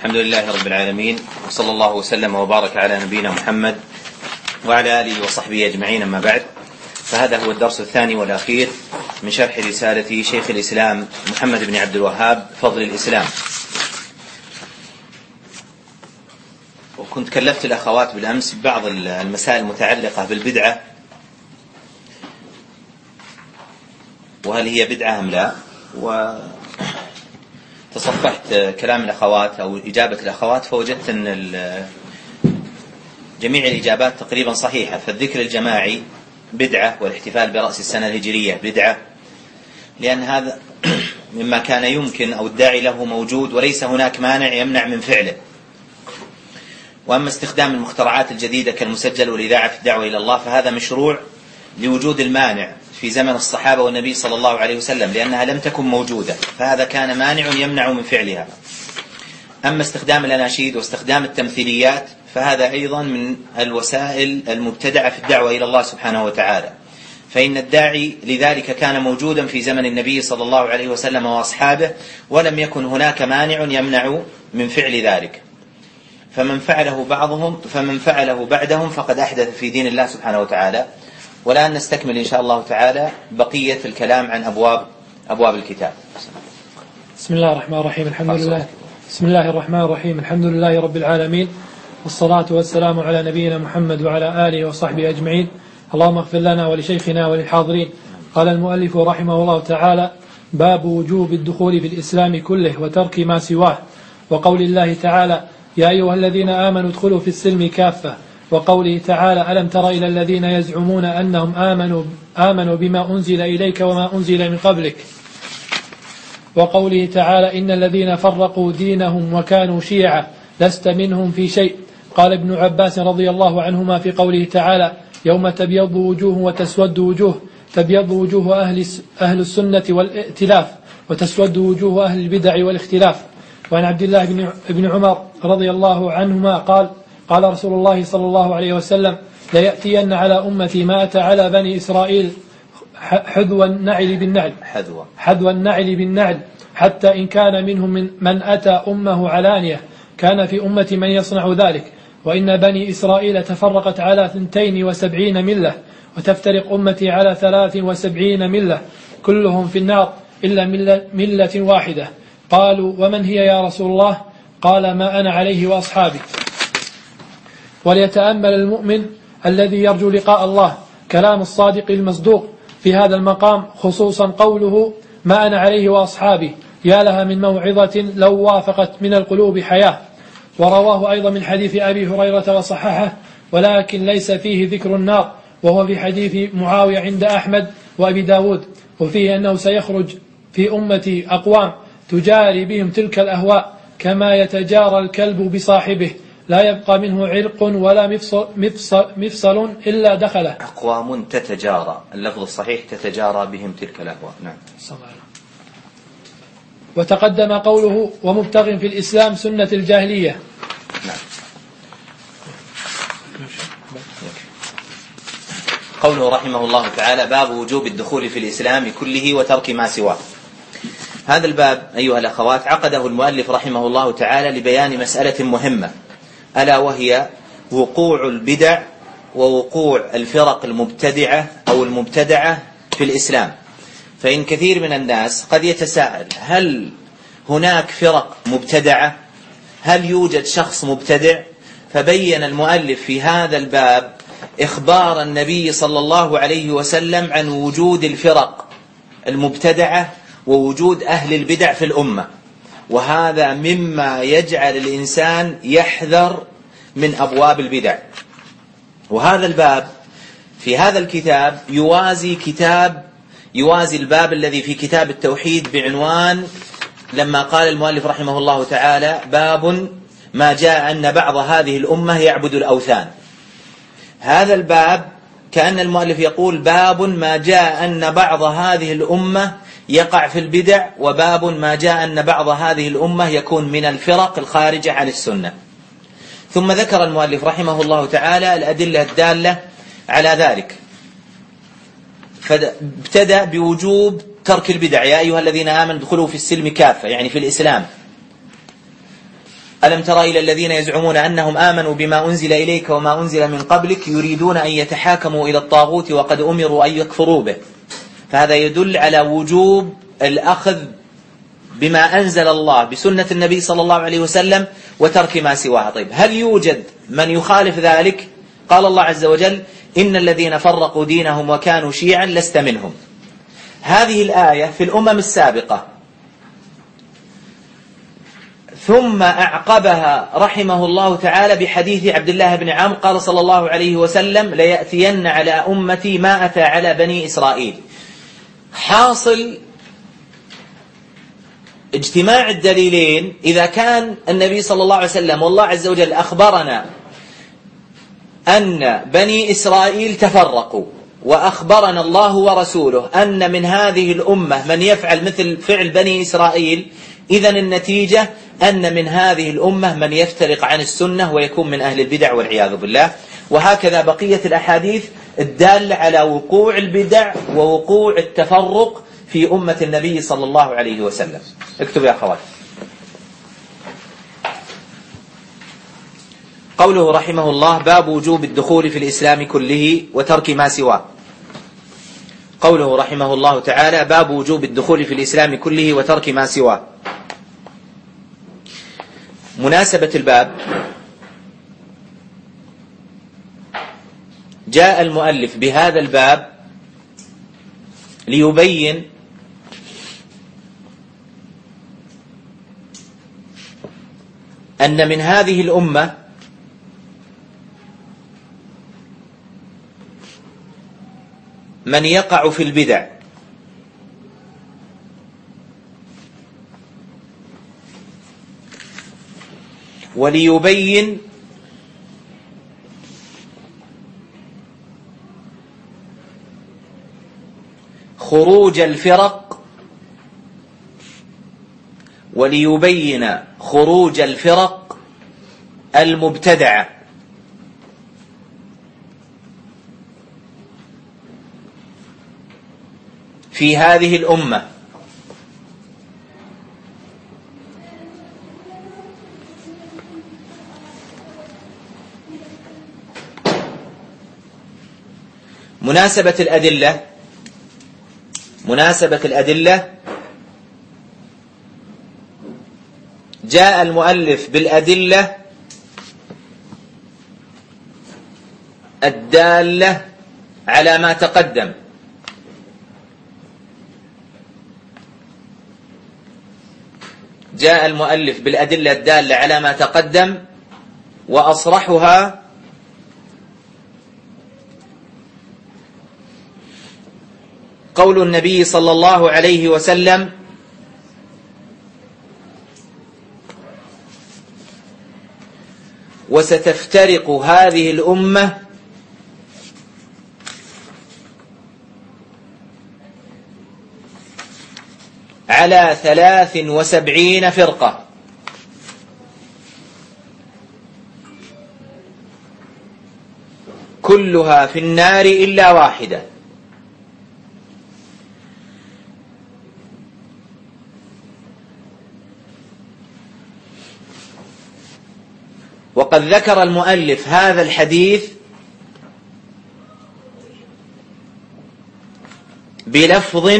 الحمد لله رب العالمين، وصلى الله وسلم وبارك على نبينا محمد وعلى آله وصحبه أجمعين، أما بعد، فهذا هو الدرس الثاني والأخير من شرح رسالة شيخ الإسلام محمد بن عبد الوهاب فضل الإسلام. وكنت كلفت الأخوات بالأمس ببعض المسائل المتعلقة بالبدعة، وهل هي بدعة أم لا، وتصفحت كلام الأخوات أو إجابة الأخوات، فوجدت أن جميع الإجابات تقريبا صحيحة. فالذكر الجماعي بدعة، والاحتفال برأس السنة الهجرية بدعة، لأن هذا مما كان يمكن أو الداعي له موجود وليس هناك مانع يمنع من فعله. وأما استخدام المخترعات الجديدة كالمسجل والإذاعة في الدعوة إلى الله فهذا مشروع لوجود المانع في زمن الصحابة والنبي صلى الله عليه وسلم، لأنها لم تكن موجودة، فهذا كان مانع يمنع من فعلها. أما استخدام الأناشيد واستخدام التمثيليات فهذا أيضا من الوسائل المبتدعة في الدعوة إلى الله سبحانه وتعالى، فإن الداعي لذلك كان موجودا في زمن النبي صلى الله عليه وسلم وأصحابه، ولم يكن هناك مانع يمنع من فعل ذلك. فمن فعله بعدهم فقد أحدث في دين الله سبحانه وتعالى. والآن نستكمل إن شاء الله تعالى بقية الكلام عن أبواب الكتاب. بسم الله الرحمن الرحيم. بسم الله الرحمن الرحيم. الحمد لله رب العالمين، والصلاة والسلام على نبينا محمد وعلى آله وصحبه أجمعين. اللهم اغفر لنا ولشيخنا وللحاضرين. قال المؤلف رحمه الله تعالى: باب وجوب الدخول في الإسلام كله وترك ما سواه، وقول الله تعالى: يا أيها الذين آمنوا ادخلوا في السلم كافة، وقوله تعالى: ألم تر إلى الذين يزعمون أنهم آمنوا بما أنزل إليك وما أنزل من قبلك، وقوله تعالى: إن الذين فرقوا دينهم وكانوا شيعا لست منهم في شيء. قال ابن عباس رضي الله عنهما في قوله تعالى: يوم تبيض وجوه وتسود وجوه، تبيض وجوه أهل السنة والائتلاف، وتسود وجوه أهل البدع والاختلاف. وعن عبد الله بن عمر رضي الله عنهما قال: قال رسول الله صلى الله عليه وسلم: ليأتين على أمتي ما أتى على بني إسرائيل حذو النعل بالنعل، حتى إن كان منهم من أتى أمه علانية كان في أمتي من يصنع ذلك. وإن بني إسرائيل تفرقت على 72 ملة، وتفترق أمتي على 73 ملة، كلهم في النار إلا ملة واحدة. قالوا: ومن هي يا رسول الله؟ قال: ما أنا عليه وأصحابي. وليتأمل المؤمن الذي يرجو لقاء الله كلام الصادق المصدوق في هذا المقام، خصوصا قوله: ما أنا عليه وأصحابي، يا لها من موعظة لو وافقت من القلوب حياة. ورواه أيضا من حديث أبي هريرة وصححه، ولكن ليس فيه ذكر النار، وهو في حديث معاوية عند أحمد وأبي داود، وفيه أنه سيخرج في أمتي أقوام تجاري بهم تلك الأهواء كما يتجارى الكلب بصاحبه، لا يبقى منه عرق ولا مفصل إلا دخله. أقوام تتجارى، اللفظ الصحيح تتجارى بهم تلك الأهواء. نعم. وتقدم قوله: ومبتغ في الإسلام سنة الجاهلية. نعم. قوله رحمه الله تعالى: باب وجوب الدخول في الإسلام كله وترك ما سواه. هذا الباب أيها الأخوات عقده المؤلف رحمه الله تعالى لبيان مسألة مهمة، ألا وهي وقوع البدع ووقوع الفرق المبتدعة أو المبتدعة في الإسلام. فإن كثير من الناس قد يتساءل: هل هناك فرق مبتدعة؟ هل يوجد شخص مبتدع؟ فبين المؤلف في هذا الباب إخبار النبي صلى الله عليه وسلم عن وجود الفرق المبتدعة ووجود أهل البدع في الأمة، وهذا مما يجعل الإنسان يحذر من أبواب البدع. وهذا الباب في هذا الكتاب يوازي الباب الذي في كتاب التوحيد بعنوان، لما قال المؤلف رحمه الله تعالى: باب ما جاء أن بعض هذه الأمة يعبد الأوثان. هذا الباب كأن المؤلف يقول: باب ما جاء أن بعض هذه الأمة يقع في البدع، وباب ما جاء أن بعض هذه الأمة يكون من الفرق الخارجة عن السنة. ثم ذكر المؤلف رحمه الله تعالى الأدلة الدالة على ذلك، فابتدأ بوجوب ترك البدع. يا أيها الذين آمنوا ادخلوا في السلم كافة، يعني في الإسلام. ألم تر إلى الذين يزعمون أنهم آمنوا بما أنزل إليك وما أنزل من قبلك يريدون أن يتحاكموا إلى الطاغوت وقد أمروا أن يكفروا به. فهذا يدل على وجوب الأخذ بما أنزل الله بسنة النبي صلى الله عليه وسلم وترك ما سواها. طيب هل يوجد من يخالف ذلك؟ قال الله عز وجل: إن الذين فرقوا دينهم وكانوا شيعا لست منهم. هذه الآية في الأمم السابقة، ثم أعقبها رحمه الله تعالى بحديث عبد الله بن عمرو قال صلى الله عليه وسلم: ليأتين على أمتي ما أتى على بني إسرائيل. حاصل اجتماع الدليلين إذا كان النبي صلى الله عليه وسلم والله عز وجل أخبرنا أن بني إسرائيل تفرقوا، وأخبرنا الله ورسوله أن من هذه الأمة من يفعل مثل فعل بني إسرائيل، إذن النتيجة أن من هذه الأمة من يفترق عن السنة ويكون من أهل البدع والعياذ بالله. وهكذا بقية الأحاديث الدالة على وقوع البدع ووقوع التفرق في أمة النبي صلى الله عليه وسلم. اكتب يا أخوات. قوله رحمه الله: باب وجوب الدخول في الإسلام كله وترك ما سواه. قوله رحمه الله تعالى: باب وجوب الدخول في الإسلام كله وترك ما سواه. مناسبة الباب: جاء المؤلف بهذا الباب ليبين أن من هذه الأمة من يقع في البدع، وليبين خروج الفرق، وليبين خروج الفرق المبتدعة في هذه الأمة. مناسبة الأدلة جاء المؤلف بالأدلة الدالة على ما تقدم، جاء المؤلف بالأدلة الدالة على ما تقدم، وأصرحها قول النبي صلى الله عليه وسلم: وستفترق هذه الأمة على 73 فرقة كلها في النار إلا واحدة. وقد ذكر المؤلف هذا الحديث بلفظ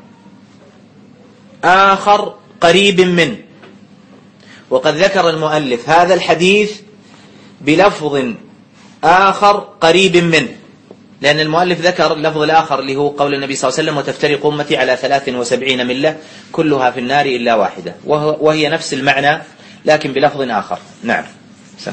آخر قريب منه، وقد ذكر المؤلف هذا الحديث بلفظ آخر قريب منه، لأن المؤلف ذكر اللفظ الآخر اللي هو قول النبي صلى الله عليه وسلم: وتفترق أمتي على 73 ملة كلها في النار إلا واحدة، وهي نفس المعنى لكن بلفظ آخر. نعم. سمع.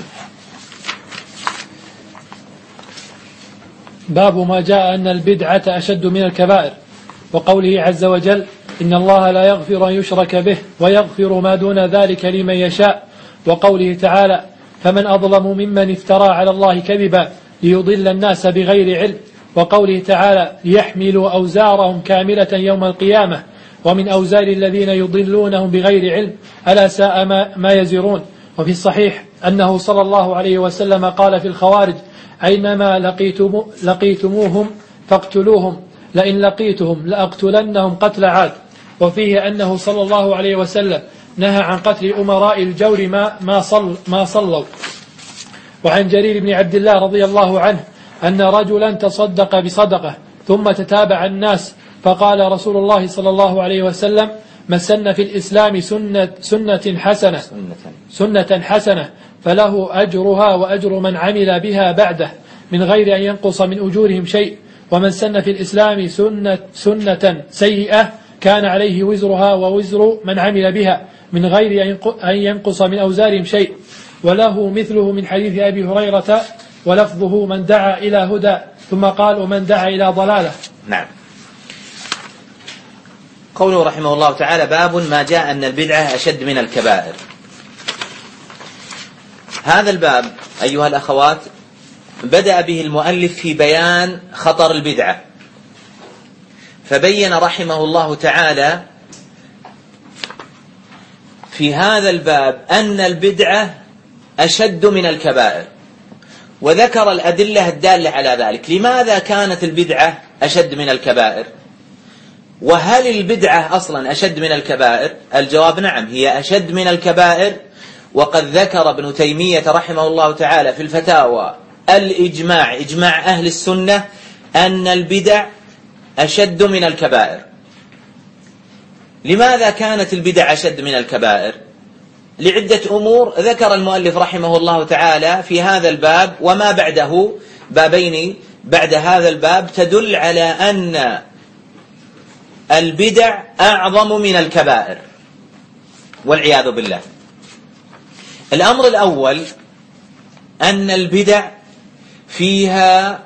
باب ما جاء أن البدعة أشد من الكبائر، وقوله عز وجل: إن الله لا يغفر أن يشرك به ويغفر ما دون ذلك لمن يشاء، وقوله تعالى: فمن أظلم ممن افترى على الله كذبا ليضل الناس بغير علم، وقوله تعالى: ليحملوا أوزارهم كاملة يوم القيامة ومن أوزار الذين يضلونهم بغير علم ألا ساء ما يزرون. وفي الصحيح أنه صلى الله عليه وسلم قال في الخوارج: أينما لقيتموهم فاقتلوهم، لئن لقيتهم لأقتلنهم قتل عاد. وفيه أنه صلى الله عليه وسلم نهى عن قتل أمراء الجور ما صلوا. وعن جرير بن عبد الله رضي الله عنه أن رجلا تصدق بصدقة ثم تتابع الناس، فقال رسول الله صلى الله عليه وسلم: من سن في الإسلام سنة حسنة فله أجرها وأجر من عمل بها بعده من غير أن ينقص من أجورهم شيء، ومن سن في الإسلام سنة سيئة كان عليه وزرها ووزر من عمل بها من غير أن ينقص من أوزارهم شيء. وله مثله من حديث أبي هريرة ولفظه: من دعا إلى هدى، ثم قال: ومن دعا إلى ضلالة. نعم. قوله رحمه الله تعالى: باب ما جاء أن البدعة أشد من الكبائر. هذا الباب أيها الأخوات بدأ به المؤلف في بيان خطر البدعة، فبين رحمه الله تعالى في هذا الباب أن البدعة أشد من الكبائر، وذكر الأدلة الدالة على ذلك. لماذا كانت البدعة أشد من الكبائر؟ وهل البدعة أصلا أشد من الكبائر؟ الجواب نعم، هي أشد من الكبائر. وقد ذكر ابن تيمية رحمه الله تعالى في الفتاوى إجماع أهل السنة أن البدع أشد من الكبائر. لماذا كانت البدع أشد من الكبائر؟ لعدة أمور ذكر المؤلف رحمه الله تعالى في هذا الباب وما بعده، بابين بعد هذا الباب، تدل على أن البدع أعظم من الكبائر والعياذ بالله. الأمر الأول أن البدع فيها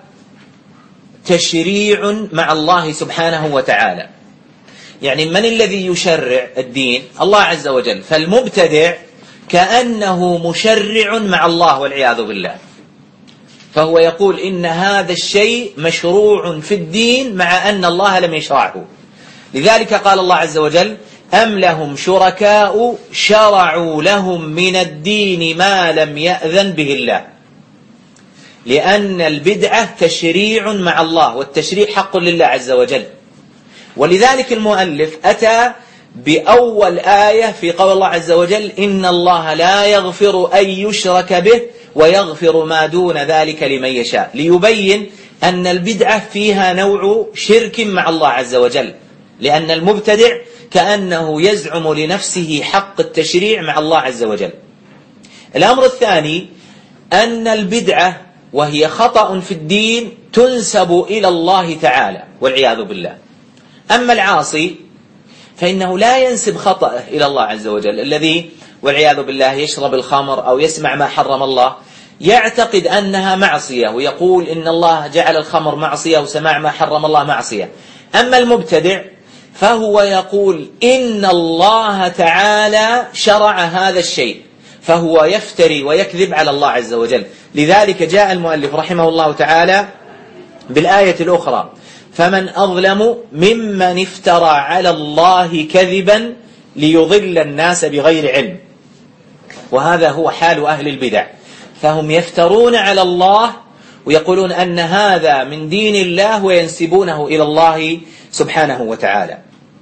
تشريع مع الله سبحانه وتعالى، يعني من الذي يشرع الدين؟ الله عز وجل. فالمبتدع كأنه مشرع مع الله والعياذ بالله، فهو يقول إن هذا الشيء مشروع في الدين مع أن الله لم يشرعه. لذلك قال الله عز وجل: أم لهم شركاء شرعوا لهم من الدين ما لم يأذن به الله. لأن البدعة تشريع مع الله، والتشريع حق لله عز وجل. ولذلك المؤلف أتى بأول آية في قول الله عز وجل: إن الله لا يغفر أن يشرك به ويغفر ما دون ذلك لمن يشاء، ليبين أن البدعة فيها نوع شرك مع الله عز وجل، لأن المبتدع كأنه يزعم لنفسه حق التشريع مع الله عز وجل. الأمر الثاني أن البدعة وهي خطأ في الدين تنسب إلى الله تعالى والعياذ بالله. أما العاصي فإنه لا ينسب خطأه إلى الله عز وجل، الذي والعياذ بالله يشرب الخمر أو يسمع ما حرم الله يعتقد أنها معصية، ويقول إن الله جعل الخمر معصية وسماع ما حرم الله معصية. أما المبتدع فهو يقول إن الله تعالى شرع هذا الشيء، فهو يفتري ويكذب على الله عز وجل. لذلك جاء المؤلف رحمه الله تعالى بالآية الأخرى: فمن أظلم ممن افترى على الله كذبا ليضل الناس بغير علم. وهذا هو حال أهل البدع، فهم يفترون على الله ويقولون أن هذا من دين الله وينسبونه إلى الله سبحانه وتعالى.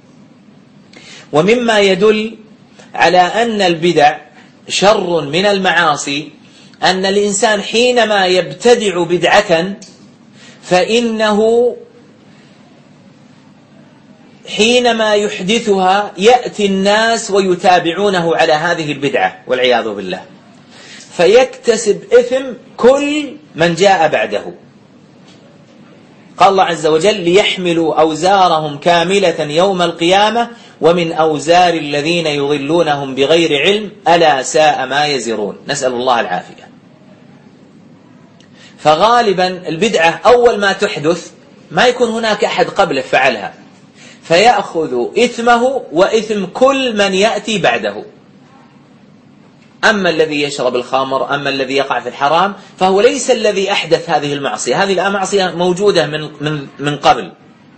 ومما يدل على أن البدع شر من المعاصي أن الإنسان حينما يبتدع بدعة فإنه حينما يحدثها يأتي الناس ويتابعونه على هذه البدعة والعياذ بالله، فيكتسب إثم كل من جاء بعده. قال الله عز وجل: ليحملوا أوزارهم كاملة يوم القيامة ومن أوزار الذين يضلونهم بغير علم ألا ساء ما يزرون. نسأل الله العافية. فغالبا البدعة أول ما تحدث ما يكون هناك أحد قبله فعلها، فيأخذ إثمه وإثم كل من يأتي بعده. أما الذي يشرب الخمر، أما الذي يقع في الحرام، فهو ليس الذي أحدث هذه المعصية، هذه المعصية موجودة من قبل.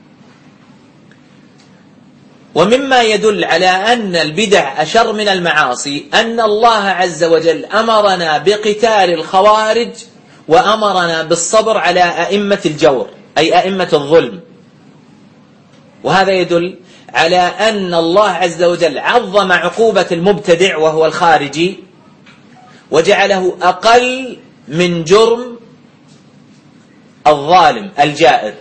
ومما يدل على أن البدع أشر من المعاصي أن الله عز وجل أمرنا بقتال الخوارج وأمرنا بالصبر على أئمة الجور، أي أئمة الظلم. وهذا يدل على أن الله عز وجل عظم عقوبة المبتدع وهو الخارجي وجعله أقل من جرم الظالم الجائر.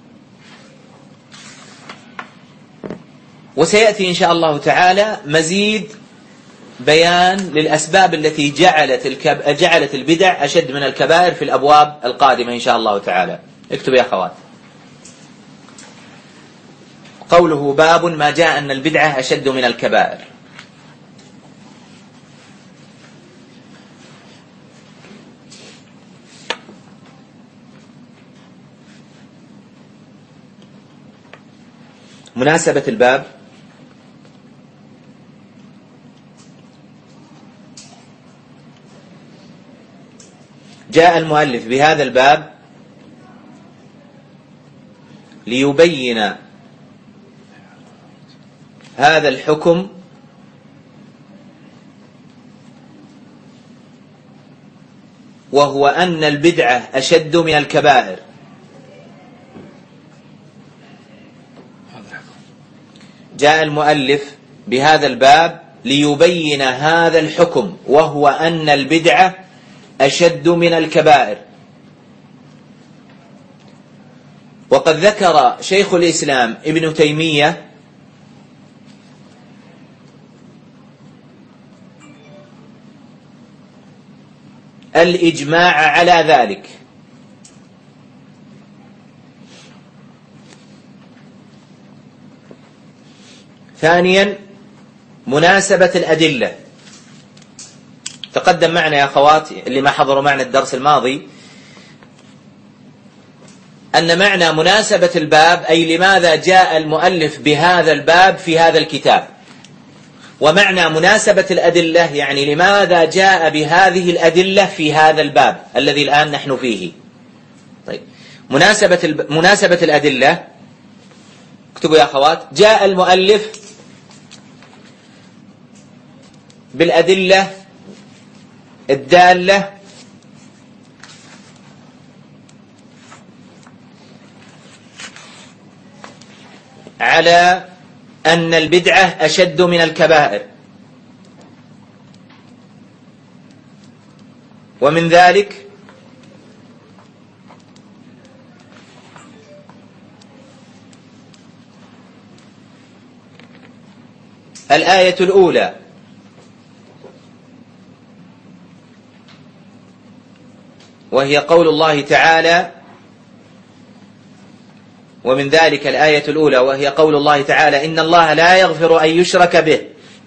وسيأتي إن شاء الله تعالى مزيد بيان للأسباب التي جعلت البدع أشد من الكبائر في الأبواب القادمة إن شاء الله تعالى. اكتب يا أخوات. قوله باب ما جاء أن البدعة أشد من الكبائر. مناسبة الباب: جاء المؤلف بهذا الباب ليبين هذا الحكم وهو أن البدعة أشد من الكبائر. جاء المؤلف بهذا الباب ليبين هذا الحكم وهو أن البدعة أشد من الكبائر. وقد ذكر شيخ الإسلام ابن تيمية الإجماع على ذلك. ثانيا مناسبة الأدلة. تقدم معنا يا أخواتي اللي ما حضروا معنا الدرس الماضي أن معنى مناسبة الباب أي لماذا جاء المؤلف بهذا الباب في هذا الكتاب، ومعنى مناسبة الأدلة يعني لماذا جاء بهذه الأدلة في هذا الباب الذي الآن نحن فيه. طيب، مناسبة الأدلة، اكتبوا يا أخوات. جاء المؤلف بالأدلة الدالة على أن البدعة أشد من الكبائر، ومن ذلك الآية الأولى وهي قول الله تعالى، ومن ذلك الآية الأولى وهي قول الله تعالى: إن الله لا يغفر أن يشرك به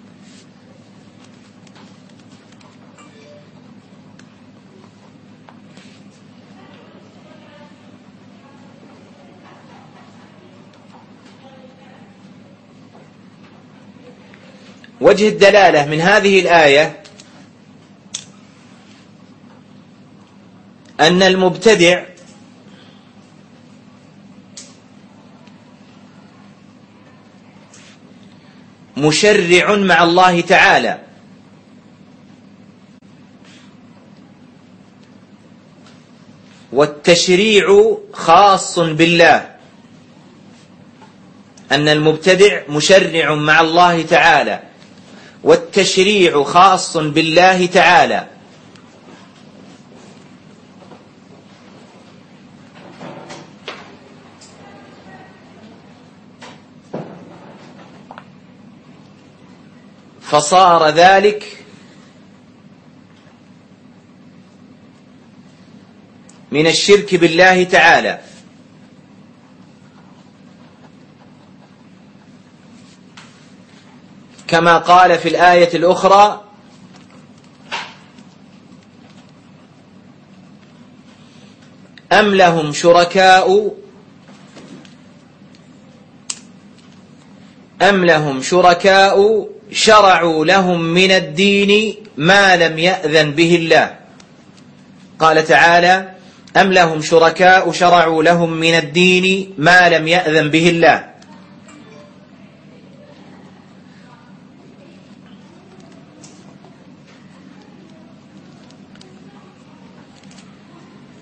وجه الدلالة من هذه الآية أن المبتدع مشرع مع الله تعالى، والتشريع خاص بالله. أن المبتدع مشرع مع الله تعالى والتشريع خاص بالله تعالى. فصار ذلك من الشرك بالله تعالى، كما قال في الآية الأخرى: أم لهم شركاء شرعوا لهم من الدين ما لم يأذن به الله. قال تعالى: أم لهم شركاء شرعوا لهم من الدين ما لم يأذن به الله.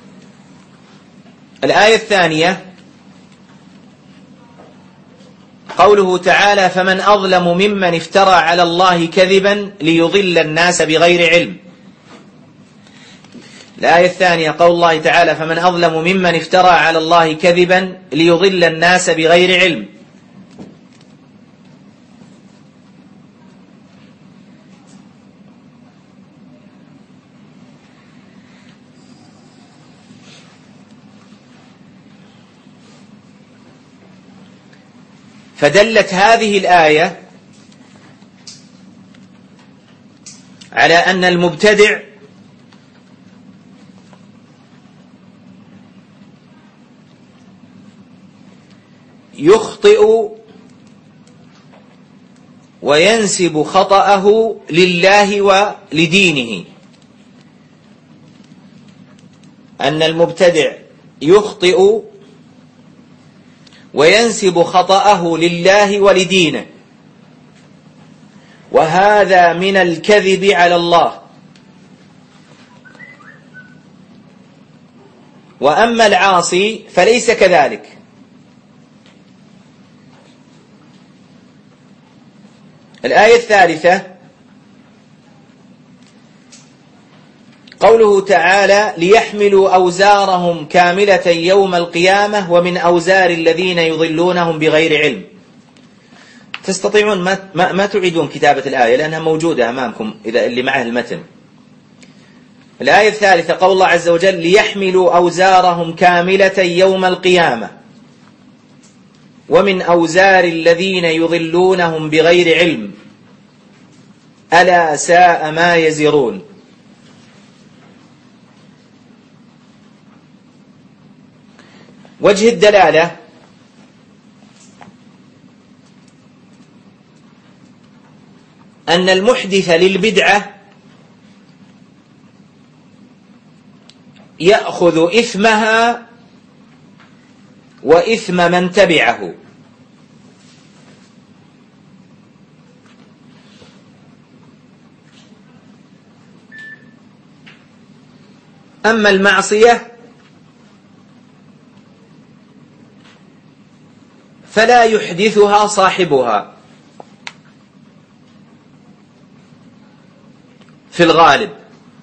الآية الثانية قوله تعالى فمن أظلم ممن افترى على الله كذبا ليضل الناس بغير علم. الآية الثانية قول الله تعالى فمن أظلم ممن افترى على الله كذبا ليضل الناس بغير علم. فدلت هذه الآية على أن المبتدع يخطئ وينسب خطأه لله ولدينه، أن المبتدع يخطئ وينسب خطأه لله ولدينه، وهذا من الكذب على الله. وأما العاصي فليس كذلك. الآية الثالثة قوله تعالى ليحملوا أوزارهم كاملة يوم القيامة ومن أوزار الذين يضلونهم بغير علم. تستطيعون ما تعيدون كتابة الآية لأنها موجودة أمامكم إذا اللي معه المتن. الآية الثالثة قول الله عز وجل ليحملوا أوزارهم كاملة يوم القيامة ومن أوزار الذين يضلونهم بغير علم ألا ساء ما يزرون. وجه الدلالة أن المحدث للبدعة يأخذ إثمها وإثم من تبعه، أما المعصية فلا يحدثها صاحبها في الغالب.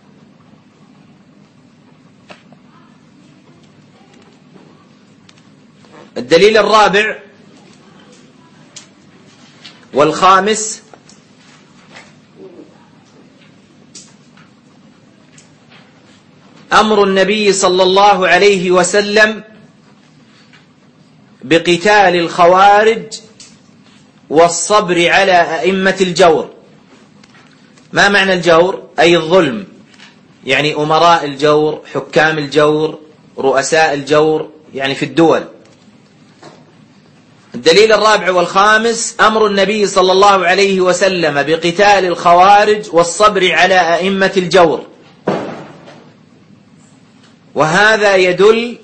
الدليل الرابع والخامس أمر النبي صلى الله عليه وسلم بقتال الخوارج والصبر على أئمة الجور. ما معنى الجور؟ أي الظلم، يعني أمراء الجور، حكام الجور، رؤساء الجور، يعني في الدول. الدليل الرابع والخامس أمر النبي صلى الله عليه وسلم بقتال الخوارج والصبر على أئمة الجور، وهذا يدل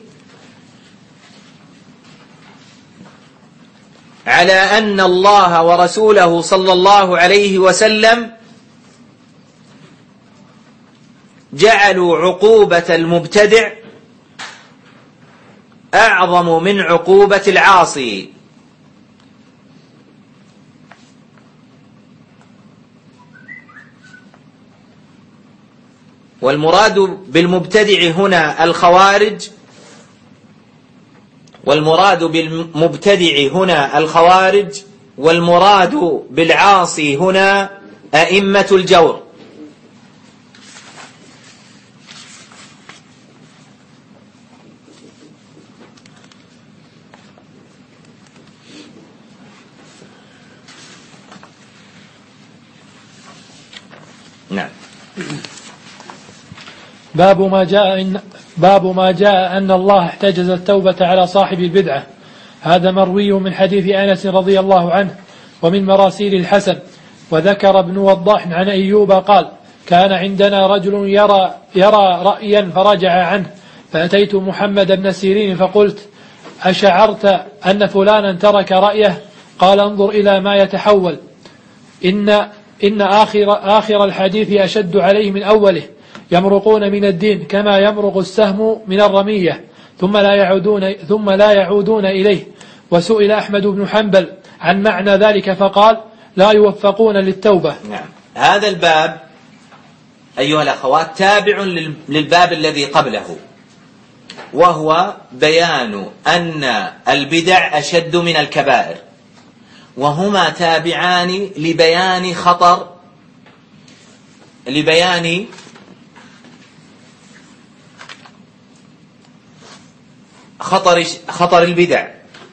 على أن الله ورسوله صلى الله عليه وسلم جعلوا عقوبة المبتدع أعظم من عقوبة العاصي. والمراد بالمبتدع هنا الخوارج، والمراد بالمبتدع هنا الخوارج، والمراد بالعاصي هنا أئمة الجور. نعم. باب ما جاء أن الله احتجز التوبة على صاحب البدعة. هذا مروي من حديث أنس رضي الله عنه ومن مراسيل الحسن. وذكر ابن وضاح عن أيوب قال كان عندنا رجل يرى رأيا فرجع عنه، فأتيت محمد بن سيرين فقلت أشعرت أن فلانا ترك رأيه؟ قال انظر إلى ما يتحول، إن آخر الحديث أشد عليه من أوله، يمرقون من الدين كما يمرق السهم من الرمية ثم لا يعودون إليه. وسئل أحمد بن حنبل عن معنى ذلك فقال لا يوفقون للتوبة. نعم. هذا الباب أيها الأخوات تابع للباب الذي قبله، وهو بيان أن البدع أشد من الكبائر، وهما تابعان لبيان خطر البدع.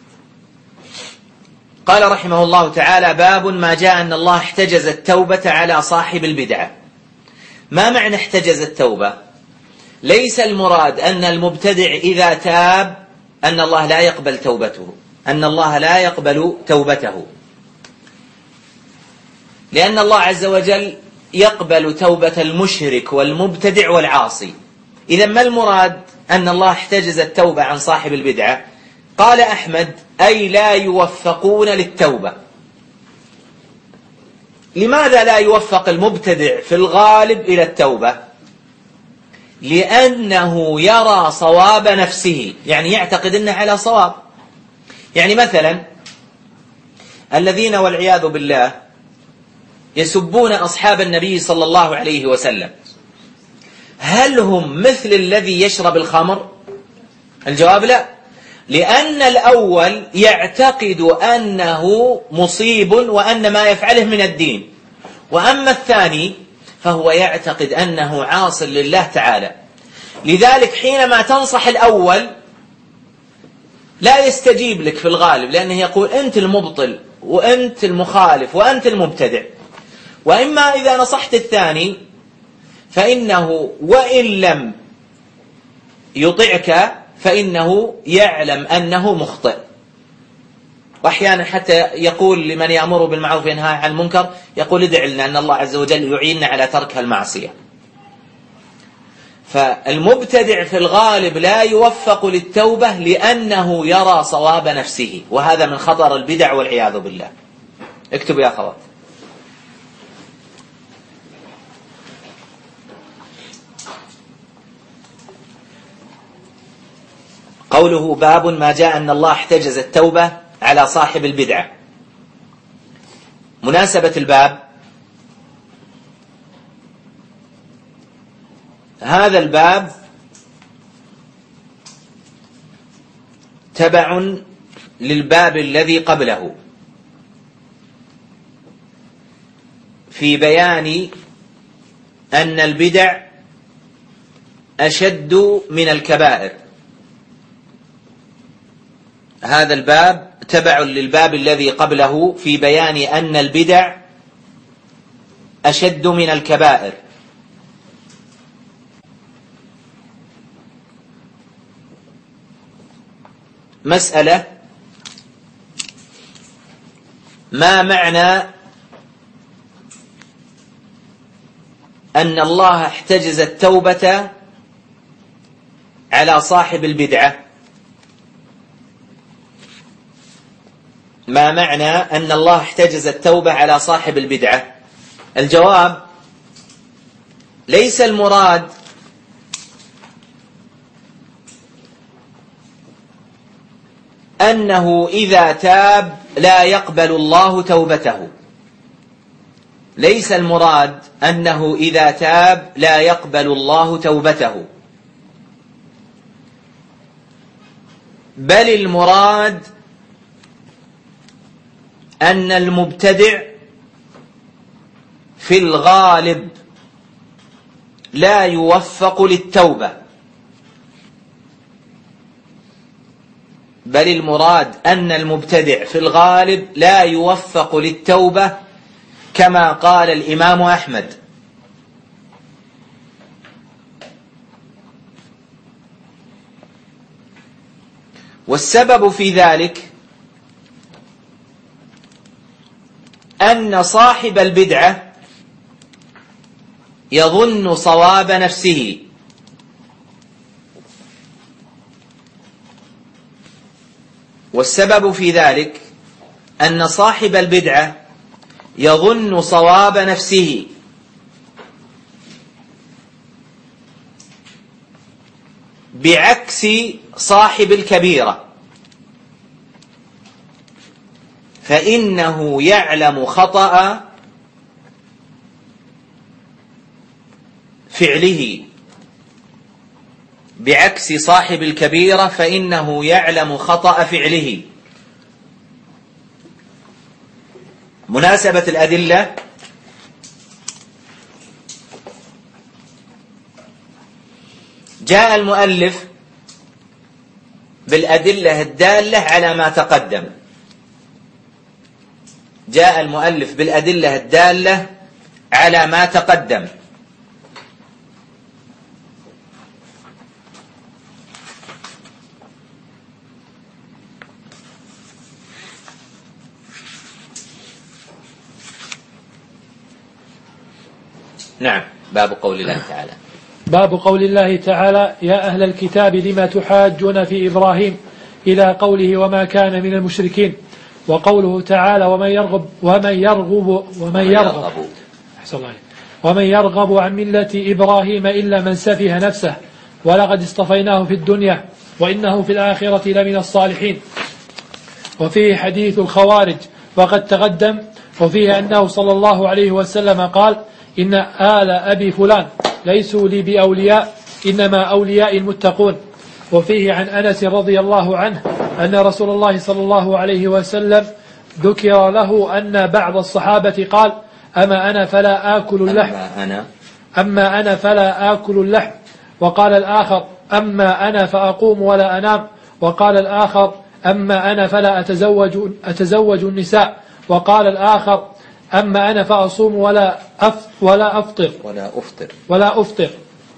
قال رحمه الله تعالى: باب ما جاء أن الله احتجز التوبة على صاحب البدعة. ما معنى احتجز التوبة؟ ليس المراد أن المبتدع إذا تاب أن الله لا يقبل توبته، لأن الله عز وجل يقبل توبة المشرك والمبتدع والعاصي. إذا ما المراد أن الله احتجز التوبة عن صاحب البدعة؟ قال أحمد: أي لا يوفقون للتوبة. لماذا لا يوفق المبتدع في الغالب إلى التوبة؟ لأنه يرى صواب نفسه، يعني يعتقد أنه على صواب. يعني مثلا الذين والعياذ بالله يسبون أصحاب النبي صلى الله عليه وسلم، هل هم مثل الذي يشرب الخمر؟ الجواب لا، لأن الأول يعتقد أنه مصيب وأن ما يفعله من الدين، وأما الثاني فهو يعتقد أنه عاص لله تعالى. لذلك حينما تنصح الأول لا يستجيب لك في الغالب، لأنه يقول أنت المبطل وأنت المخالف وأنت المبتدع. وإما إذا نصحت الثاني فإنه وإن لم يطعك فإنه يعلم أنه مخطئ، وأحيانا حتى يقول لمن يأمر بالمعروف وينهى عن المنكر، يقول ادع لنا أن الله عز وجل يعيننا على ترك المعصية. فالمبتدع في الغالب لا يوفق للتوبة لأنه يرى صواب نفسه، وهذا من خطر البدع والعياذ بالله. اكتبوا يا أخوات. قوله باب ما جاء أن الله احتجز التوبة على صاحب البدعة. مناسبة الباب: هذا الباب تبع للباب الذي قبله في بيان أن البدع أشد من الكبائر. هذا الباب تبع للباب الذي قبله في بيان أن البدع أشد من الكبائر. مسألة: ما معنى أن الله احتجز التوبة على صاحب البدعة؟ ما معنى أن الله احتجز التوبة على صاحب البدعة؟ الجواب: ليس المراد أنه إذا تاب لا يقبل الله توبته. ليس المراد أنه إذا تاب لا يقبل الله توبته، بل المراد أن المبتدع في الغالب لا يوفق للتوبة، بل المراد أن المبتدع في الغالب لا يوفق للتوبة كما قال الإمام أحمد. والسبب في ذلك أن صاحب البدعة يظن صواب نفسه، والسبب في ذلك أن صاحب البدعة يظن صواب نفسه، بعكس صاحب الكبيرة. فإنه يعلم خطأ فعله، بعكس صاحب الكبيرة فإنه يعلم خطأ فعله. مناسبة الأدلة: جاء المؤلف بالأدلة الدالة على ما تقدم، جاء المؤلف بالأدلة الدالة على ما تقدم، نعم. باب قول الله تعالى. باب قول الله تعالى: يا أهل الكتاب لما تحاجون في إبراهيم، إلى قوله وما كان من المشركين. وقوله تعالى: ومن يرغب عن ملة إبراهيم إلا من سفه نفسه ولقد اصطفيناه في الدنيا وإنه في الآخرة لمن الصالحين. وفيه حديث الخوارج وقد تقدم، وفيه أنه صلى الله عليه وسلم قال: إن آل أبي فلان ليسوا لي بأولياء، إنما أولياء المتقون. وفيه عن أنس رضي الله عنه أن رسول الله صلى الله عليه وسلم ذكر له أن بعض الصحابة قال: أما أنا فلا آكل اللحم. وقال الآخر: أما أنا فأقوم ولا أنام. وقال الآخر: أما أنا فلا أتزوج النساء. وقال الآخر: أما أنا فأصوم ولا أفطر.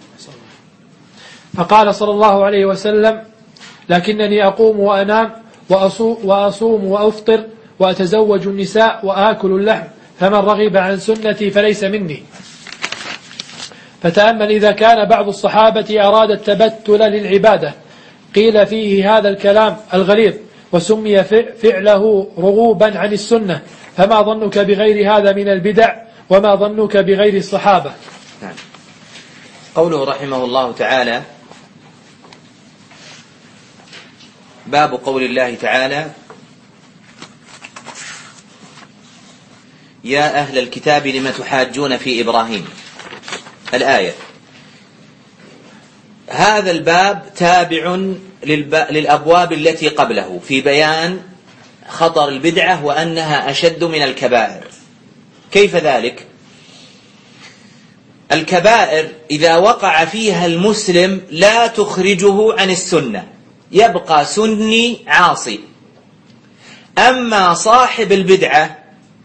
فقال صلى الله عليه وسلم: لكنني أقوم وأنام وأصوم وأفطر وأتزوج النساء وآكل اللحم، فمن رغب عن سنتي فليس مني. فتأمل إذا كان بعض الصحابة أراد التبتل للعبادة قيل فيه هذا الكلام الغليظ وسمي فعله رغوبا عن السنة، فما ظنك بغير هذا من البدع، وما ظنك بغير الصحابة. نعم. قوله رحمه الله تعالى: باب قول الله تعالى: يا أهل الكتاب لم تحاجون في إبراهيم. الآية. هذا الباب تابع للأبواب التي قبله في بيان خطر البدعة وأنها أشد من الكبائر. كيف ذلك؟ الكبائر إذا وقع فيها المسلم لا تخرجه عن السنة، يبقى سني عاصي. أما صاحب البدعة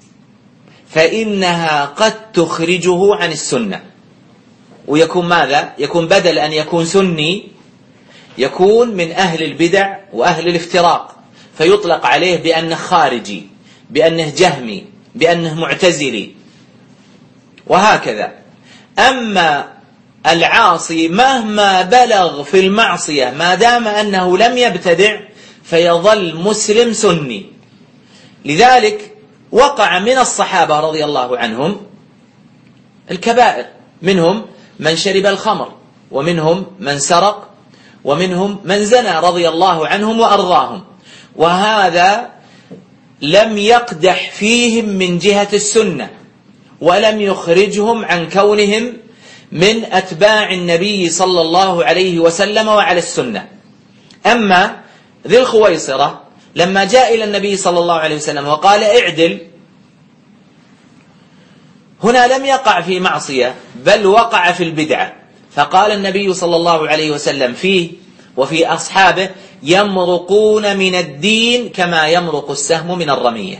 فإنها قد تخرجه عن السنة، ويكون ماذا؟ يكون بدل أن يكون سني يكون من أهل البدع وأهل الافتراق، فيطلق عليه بأنه خارجي، بأنه جهمي، بأنه معتزلي، وهكذا. أما العاصي مهما بلغ في المعصية ما دام أنه لم يبتدع فيظل مسلم سني. لذلك وقع من الصحابة رضي الله عنهم الكبائر، منهم من شرب الخمر، ومنهم من سرق، ومنهم من زنى رضي الله عنهم وأرضاهم، وهذا لم يقدح فيهم من جهة السنة، ولم يخرجهم عن كونهم من أتباع النبي صلى الله عليه وسلم وعلى السنة. أما ذي الخويصرة لما جاء إلى النبي صلى الله عليه وسلم وقال اعدل، هنا لم يقع في معصية بل وقع في البدعة، فقال النبي صلى الله عليه وسلم فيه وفي أصحابه: يمرقون من الدين كما يمرق السهم من الرمية.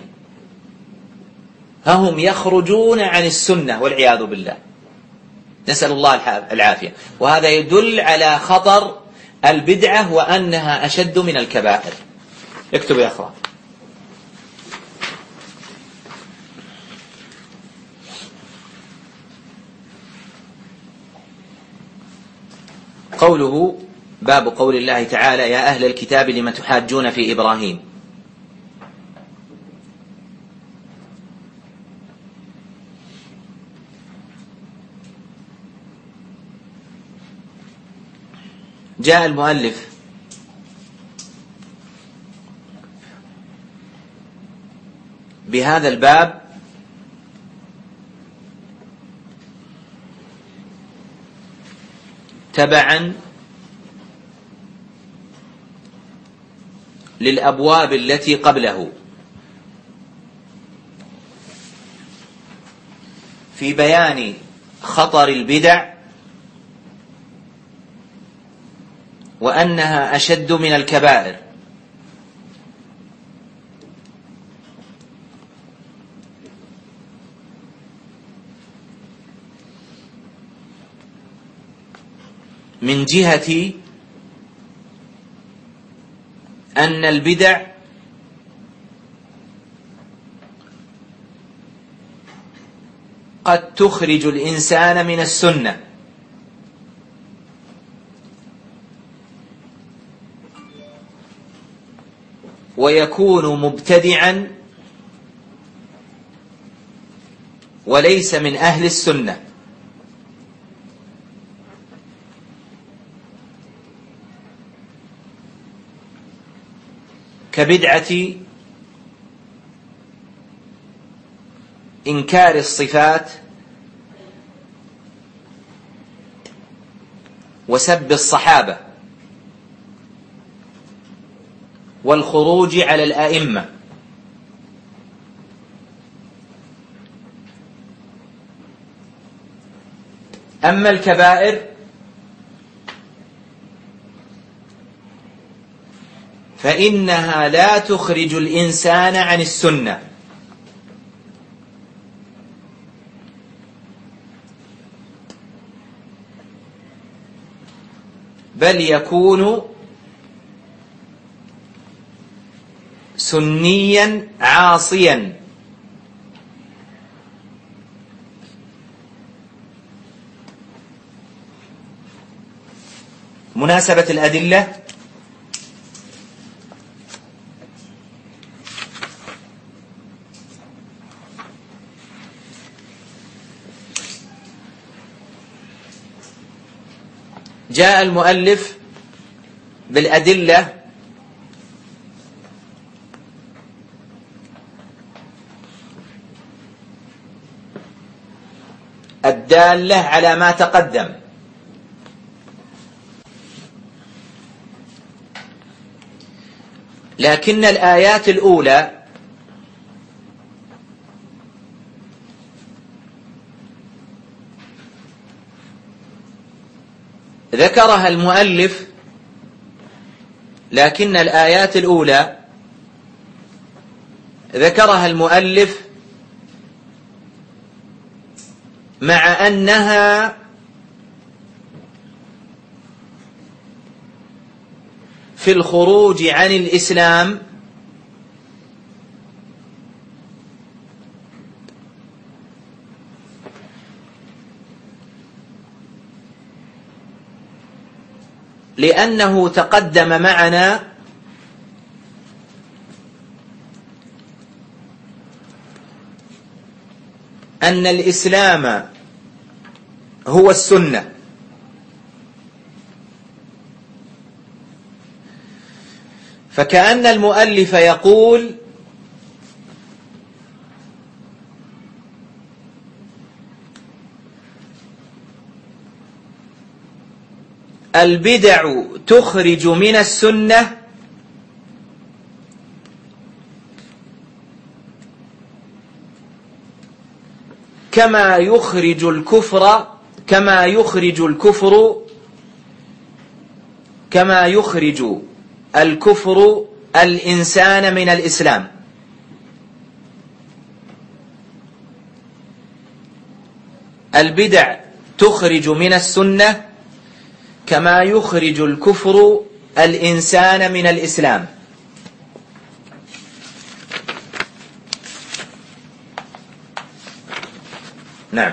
فهم يخرجون عن السنة والعياذ بالله، نسأل الله العافية. وهذا يدل على خطر البدعة وأنها أشد من الكبائر. اكتب يا أخوان. قوله باب قول الله تعالى: يا أهل الكتاب لم تحاجون في إبراهيم. جاء المؤلف بهذا الباب تبعا للأبواب التي قبله في بيان خطر البدع وأنها أشد من الكبائر، من جهة أن البدع قد تخرج الإنسان من السنة، ويكون مبتدعا وليس من أهل السنة، كبدعة إنكار الصفات وسب الصحابة والخروج على الأئمة. أما الكبائر فإنها لا تخرج الإنسان عن السنة، بل يكون سنيا عاصيا. مناسبة الأدلة: جاء المؤلف بالأدلة الدالة على ما تقدم، لكن الآيات الأولى ذكرها المؤلف، لكن الآيات الأولى ذكرها المؤلف مع أنها في الخروج عن الإسلام لأنه تقدم معنا أن الإسلام هو السنة، فكأن المؤلف يقول البدع تخرج من السنة كما يخرج الكفر الإنسان من الإسلام. البدع تخرج من السنة كما يخرج الكفر الإنسان من الإسلام. نعم.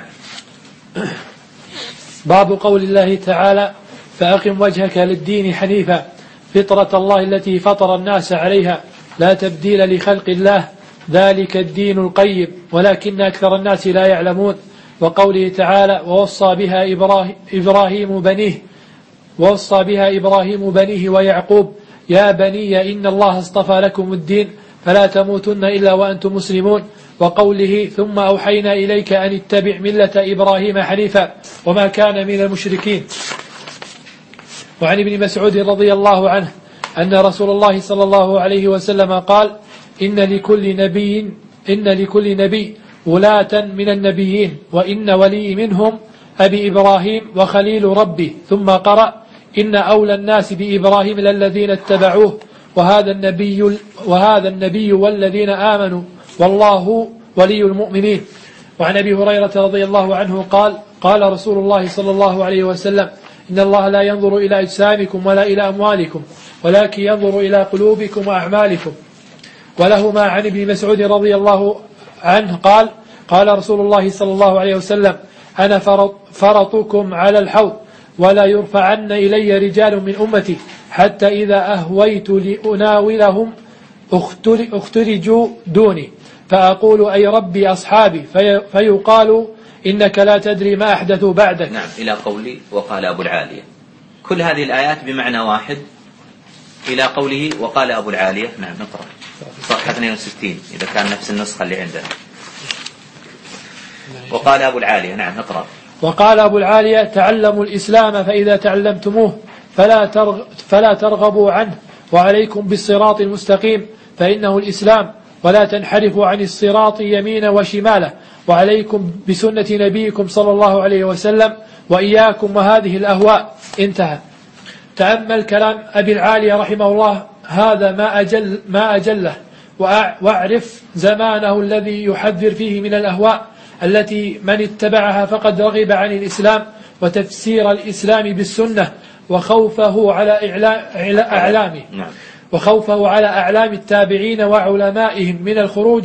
باب قول الله تعالى: فأقم وجهك للدين حنيفا فطرة الله التي فطر الناس عليها لا تبديل لخلق الله ذلك الدين القيم ولكن أكثر الناس لا يعلمون. وقوله تعالى: ووصى بها إبراهيم بنيه ويعقوب يا بني إن الله اصطفى لكم الدين فلا تموتن إلا وأنتم مسلمون، وقوله ثم أوحينا إليك أن اتبع ملة إبراهيم حنيفا وما كان من المشركين. وعن ابن مسعود رضي الله عنه أن رسول الله صلى الله عليه وسلم قال إن لكل نبي ولاة من النبيين، وإن ولي منهم أبي إبراهيم وخليل ربي، ثم قرأ إن أولى الناس بإبراهيم للذين اتبعوه وهذا النبي والذين آمنوا والله ولي المؤمنين. وعن أبي هريرة رضي الله عنه قال قال رسول الله صلى الله عليه وسلم إن الله لا ينظر إلى أجسامكم ولا إلى أموالكم ولكن ينظر إلى قلوبكم وأعمالكم. ولهما عن ابن مسعود رضي الله عنه قال قال رسول الله صلى الله عليه وسلم أنا فرطكم على الحوض ولا يرفعن إلي رجال من أمتي حتى إذا أهويت لأناولهم اخترجوا دوني فأقول أي ربي أصحابي فيقال إنك لا تدري ما أحدثوا بعدك. نعم، إلى قولي وقال أبو العالية. كل هذه الآيات بمعنى واحد إلى قوله وقال أبو العالية. نعم، نقرأ صفحة 62 إذا كان نفس النسخة اللي عندنا. وقال أبو العالية. نعم، نقرأ. وقال أبو العالية تعلموا الإسلام فإذا تعلمتموه فلا ترغبوا عنه وعليكم بالصراط المستقيم فإنه الإسلام ولا تنحرفوا عن الصراط يمينا وشمالا وعليكم بسنة نبيكم صلى الله عليه وسلم وإياكم وهذه الأهواء. انتهى. تأمل كلام أبي العالية رحمه الله هذا ما أجله، واعرف زمانه الذي يحذر فيه من الأهواء التي من اتبعها فقد رغب عن الإسلام وتفسير الإسلام بالسنة وخوفه على أعلام التابعين وعلمائهم من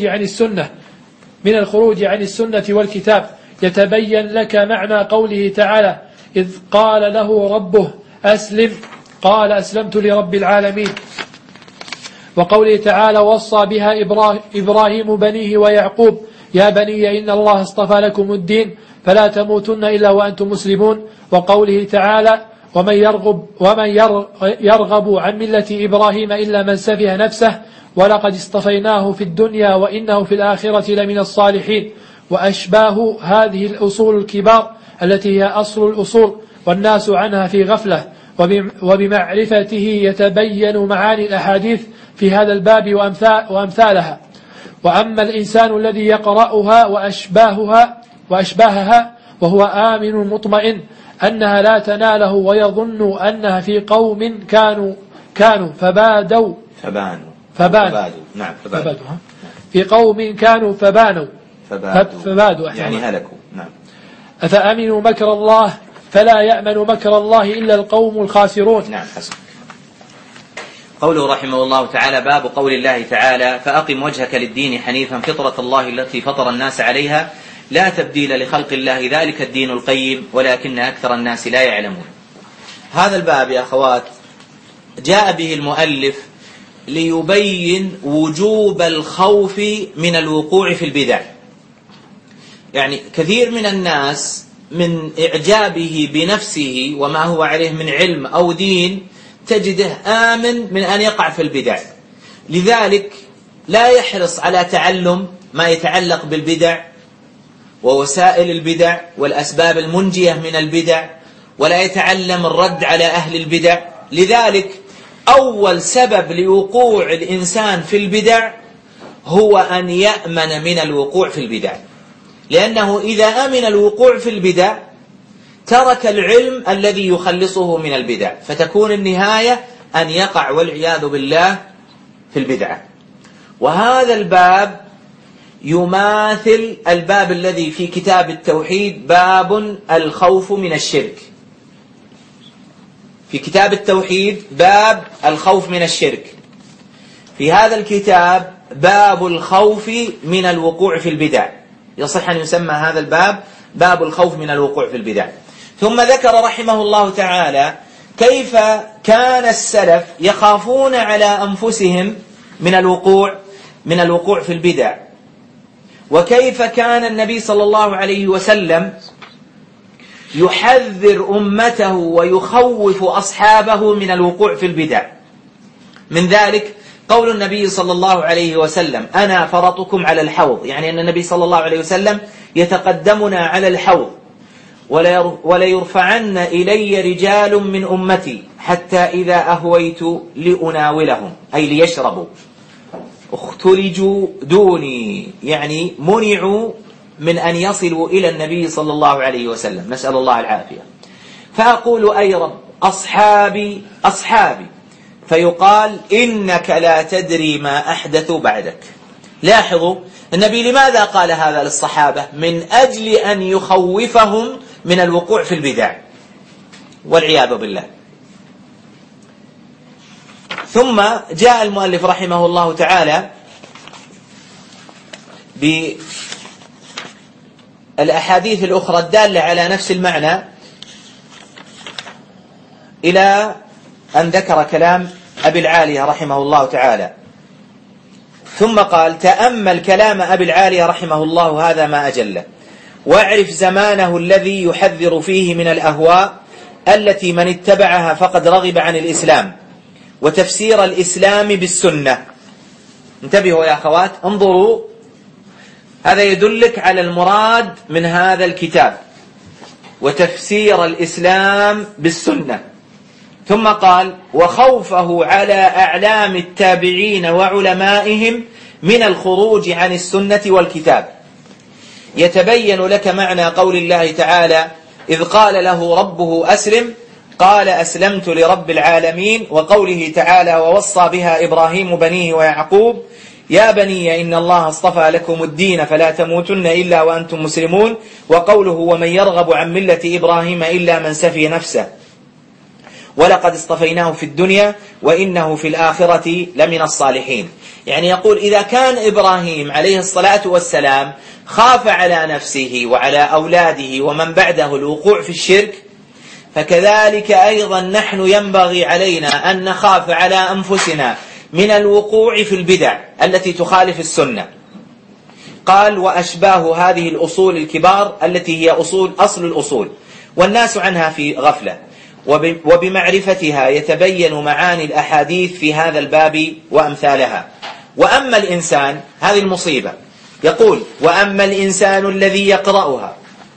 الخروج عن السنة والكتاب. يتبين لك معنى قوله تعالى إذ قال له ربه أسلم قال أسلمت لرب العالمين، وقوله تعالى وصى بها إبراهيم بنيه ويعقوب يا بني إن الله اصطفى لكم الدين فلا تموتن إلا وأنتم مسلمون، وقوله تعالى ومن يرغب عن ملة إبراهيم إلا من سفه نفسه ولقد اصطفيناه في الدنيا وإنه في الآخرة لمن الصالحين. وأشباه هذه الأصول الكبار التي هي أصل الأصول والناس عنها في غفلة، وبمعرفته يتبين معاني الأحاديث في هذا الباب وأمثالها. وأما الإنسان الذي يقرأها وأشباهها وهو آمن مطمئن أنها لا تناله ويظن أنها في قوم كانوا فبادوا في قوم كانوا فبادوا يعني هلكوا. نعم. أفأمنوا مكر الله فلا يأمن مكر الله إلا القوم الخاسرون. نعم، حسن. قوله رحمه الله تعالى باب قول الله تعالى فأقم وجهك للدين حنيفا فطرة الله التي فطر الناس عليها لا تبديل لخلق الله ذلك الدين القيم ولكن أكثر الناس لا يعلمون. هذا الباب يا أخوات جاء به المؤلف ليبين وجوب الخوف من الوقوع في البدع. يعني كثير من الناس من إعجابه بنفسه وما هو عليه من علم أو دين تجده آمن من أن يقع في البدع، لذلك لا يحرص على تعلم ما يتعلق بالبدع ووسائل البدع والأسباب المنجية من البدع، ولا يتعلم الرد على أهل البدع. لذلك أول سبب لوقوع الإنسان في البدع هو أن يأمن من الوقوع في البدع، لأنه إذا أمن الوقوع في البدع ترك العلم الذي يخلصه من البدع، فتكون النهاية أن يقع والعياذ بالله في البدعة. وهذا الباب يماثل الباب الذي في كتاب التوحيد باب الخوف من الشرك. في كتاب التوحيد باب الخوف من الشرك، في هذا الكتاب باب الخوف من الوقوع في البدع. يصح أن يسمى هذا الباب باب الخوف من الوقوع في البدع. ثم ذكر رحمه الله تعالى كيف كان السلف يخافون على أنفسهم من الوقوع في البدع، وكيف كان النبي صلى الله عليه وسلم يحذر أمته ويخوف أصحابه من الوقوع في البدع. من ذلك قول النبي صلى الله عليه وسلم أنا فرطكم على الحوض، يعني أن النبي صلى الله عليه وسلم يتقدمنا على الحوض، وليرفعن إلي رجال من أمتي حتى إذا أهويت لأناولهم، أي ليشربوا، اختلجوا دوني، يعني منعوا من أن يصلوا إلى النبي صلى الله عليه وسلم، نسأل الله العافية. فأقول أي رب أصحابي أصحابي، فيقال إنك لا تدري ما أحدثوا بعدك. لاحظوا النبي لماذا قال هذا للصحابة؟ من أجل أن يخوفهم من الوقوع في البدع والعياذ بالله. ثم جاء المؤلف رحمه الله تعالى بالأحاديث الأخرى الدالة على نفس المعنى إلى أن ذكر كلام أبي العالية رحمه الله تعالى، ثم قال تأمل كلام أبي العالية رحمه الله هذا ما أجله، واعرف زمانه الذي يحذر فيه من الأهواء التي من اتبعها فقد رغب عن الإسلام، وتفسير الإسلام بالسنة. انتبهوا يا أخوات، انظروا، هذا يدلك على المراد من هذا الكتاب، وتفسير الإسلام بالسنة. ثم قال وخوفه على أعلام التابعين وعلمائهم من الخروج عن السنة والكتاب. يتبين لك معنى قول الله تعالى إذ قال له ربه أسلم قال أسلمت لرب العالمين، وقوله تعالى ووصى بها إبراهيم بنيه ويعقوب يا بني إن الله اصطفى لكم الدين فلا تموتن إلا وأنتم مسلمون، وقوله ومن يرغب عن ملة إبراهيم إلا من سفي نفسه ولقد اصطفيناه في الدنيا وإنه في الآخرة لمن الصالحين. يعني يقول إذا كان إبراهيم عليه الصلاة والسلام خاف على نفسه وعلى أولاده ومن بعده الوقوع في الشرك، فكذلك أيضا نحن ينبغي علينا أن نخاف على أنفسنا من الوقوع في البدع التي تخالف السنة. قال وأشباه هذه الأصول الكبار التي هي أصل الأصول والناس عنها في غفلة، وبمعرفتها يتبين معاني الأحاديث في هذا الباب وأمثالها. وأما الإنسان، هذه المصيبة، يقول وأما الإنسان الذي يقرأها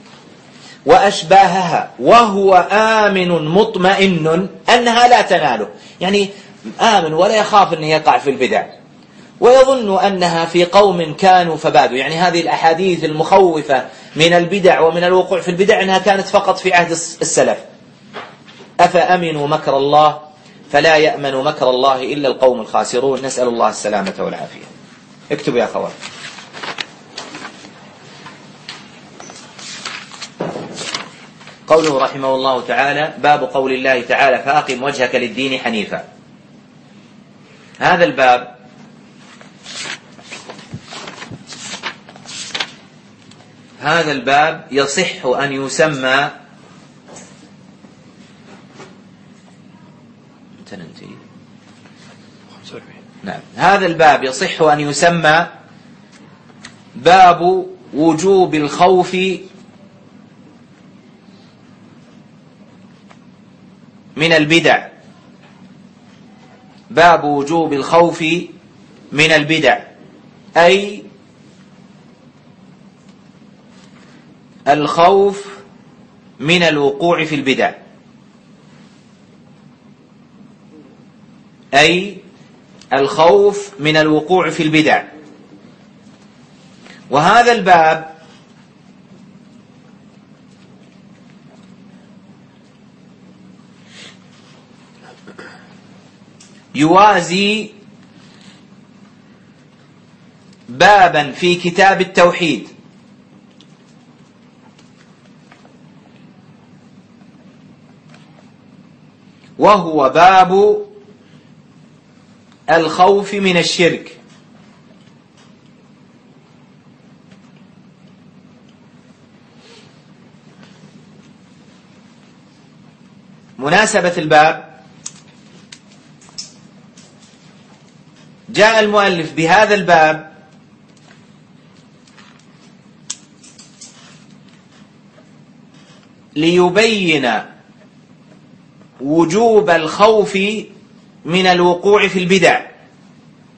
وأشباهها وهو آمن مطمئن أنها لا تناله، يعني آمن ولا يخاف أن يقع في البدع، ويظن أنها في قوم كانوا فبادوا، يعني هذه الأحاديث المخوفة من البدع ومن الوقوع في البدع أنها كانت فقط في عهد السلف. أفأمنوا مكر الله فلا يأمن مكر الله إلا القوم الخاسرون، نسأل الله السلامة والعافية. اكتب يا أخوات. قوله رحمه الله تعالى باب قول الله تعالى فأقم وجهك للدين حنيفا. هذا الباب يصح أن يسمى هذا الباب يصح أن يسمى باب وجوب الخوف من البدع، باب وجوب الخوف من البدع، أي الخوف من الوقوع في البدع، أي الخوف من الوقوع في البدع. وهذا الباب يوازي بابا في كتاب التوحيد، وهو باب الخوف من الشرك. مناسبة الباب، جاء المؤلف بهذا الباب ليبين وجوب الخوف من الوقوع في البدع،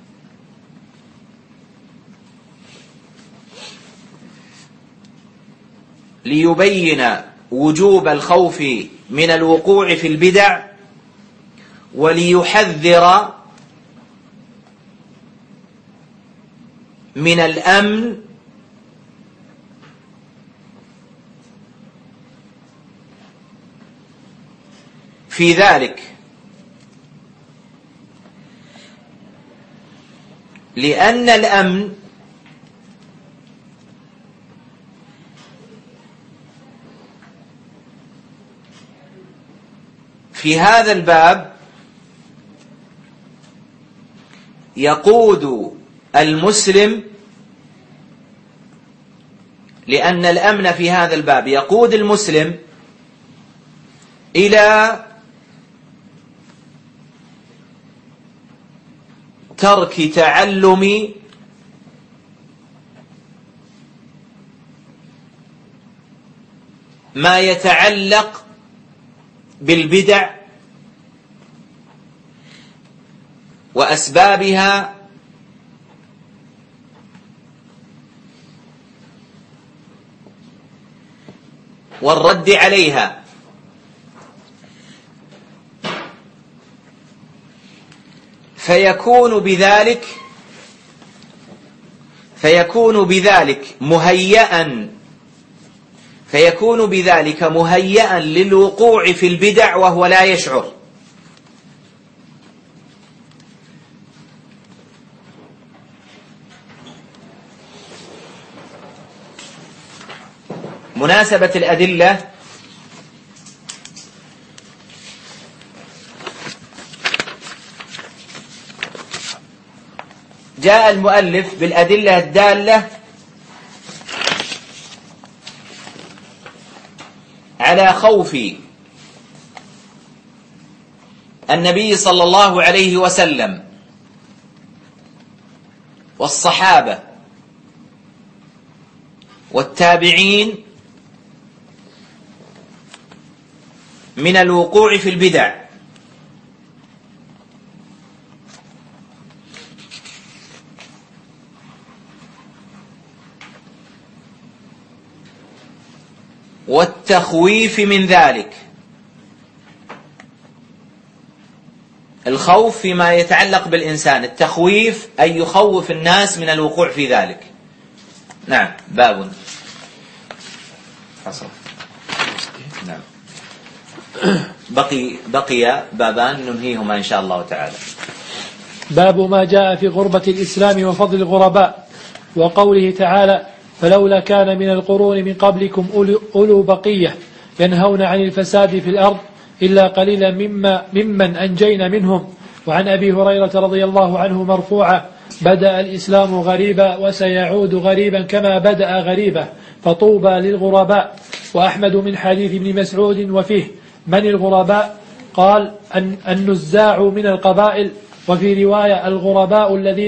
ليبين وجوب الخوف من الوقوع في البدع وليحذر من الأمن في ذلك، لأن الأمن في هذا الباب يقود المسلم، لأن الأمن في هذا الباب يقود المسلم إلى ترك تعلم ما يتعلق بالبدع وأسبابها والرد عليها، فيكون بذلك مهيئا للوقوع في البدع وهو لا يشعر. مناسبة الأدلة جاء المؤلف بالأدلة الدالة على خوف النبي صلى الله عليه وسلم والصحابة والتابعين من الوقوع في البدع، والتخويف من ذلك. الخوف فيما يتعلق بالإنسان، التخويف أن يخوف الناس من الوقوع في ذلك. نعم. باب حصل. نعم. بقي بابان ننهيهما إن شاء الله تعالى. باب ما جاء في غربة الإسلام وفضل الغرباء، وقوله تعالى: فلولا كان من القرون من قبلكم أولو بقية ينهون عن الفساد في الأرض إلا قليلا ممن أنجينا منهم. وعن أبي هريرة رضي الله عنه مرفوعا: بدأ الإسلام غريبا وسيعود غريبا كما بدأ غريبا فطوبى للغرباء. وأحمد من حديث ابن مسعود وفيه: من الغرباء؟ قال: النزاع من القبائل. وفي رواية: الغرباء الذين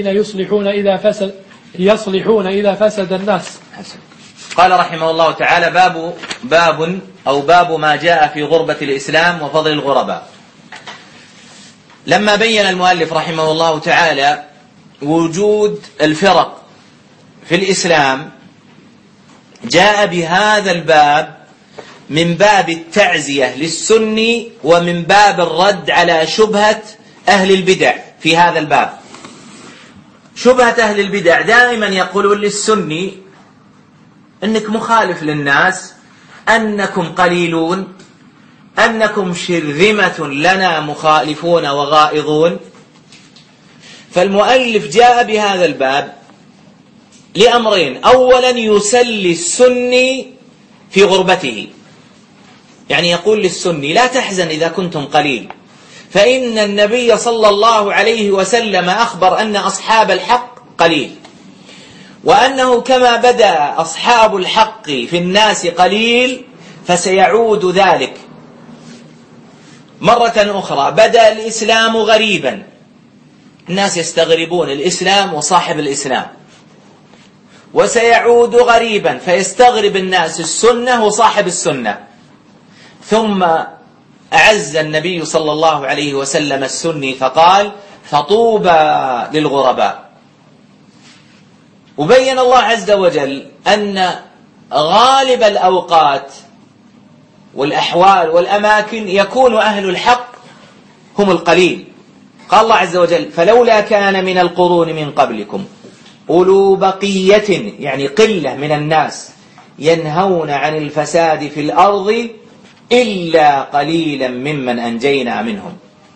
يصلحون إذا فسد الناس. قال رحمه الله تعالى: باب ما جاء في غربة الإسلام وفضل الغرباء. لما بين المؤلف رحمه الله تعالى وجود الفرق في الإسلام، جاء بهذا الباب من باب التعزية للسني ومن باب الرد على شبهة أهل البدع. في هذا الباب شبهة أهل البدع دائما يقولون للسني: أنك مخالف للناس، أنكم قليلون، أنكم شرذمة لنا مخالفون وغائضون. فالمؤلف جاء بهذا الباب لأمرين: أولا يسلي السني في غربته، يعني يقول للسني: لا تحزن إذا كنتم قليل، فإن النبي صلى الله عليه وسلم أخبر أن أصحاب الحق قليل، وأنه كما بدأ أصحاب الحق في الناس قليل فسيعود ذلك مرة أخرى. بدأ الإسلام غريبا، الناس يستغربون الإسلام وصاحب الإسلام، وسيعود غريبا فيستغرب الناس السنة وصاحب السنة. ثم أعز النبي صلى الله عليه وسلم السني فقال: فطوبى للغرباء. وبين الله عز وجل أن غالب الأوقات والأحوال والأماكن يكون أهل الحق هم القليل. قال الله عز وجل: فلولا كان من القرون من قبلكم أولو بقية، يعني قلة من الناس، ينهون عن الفساد في الأرض إلا قليلا ممن أنجينا منهم.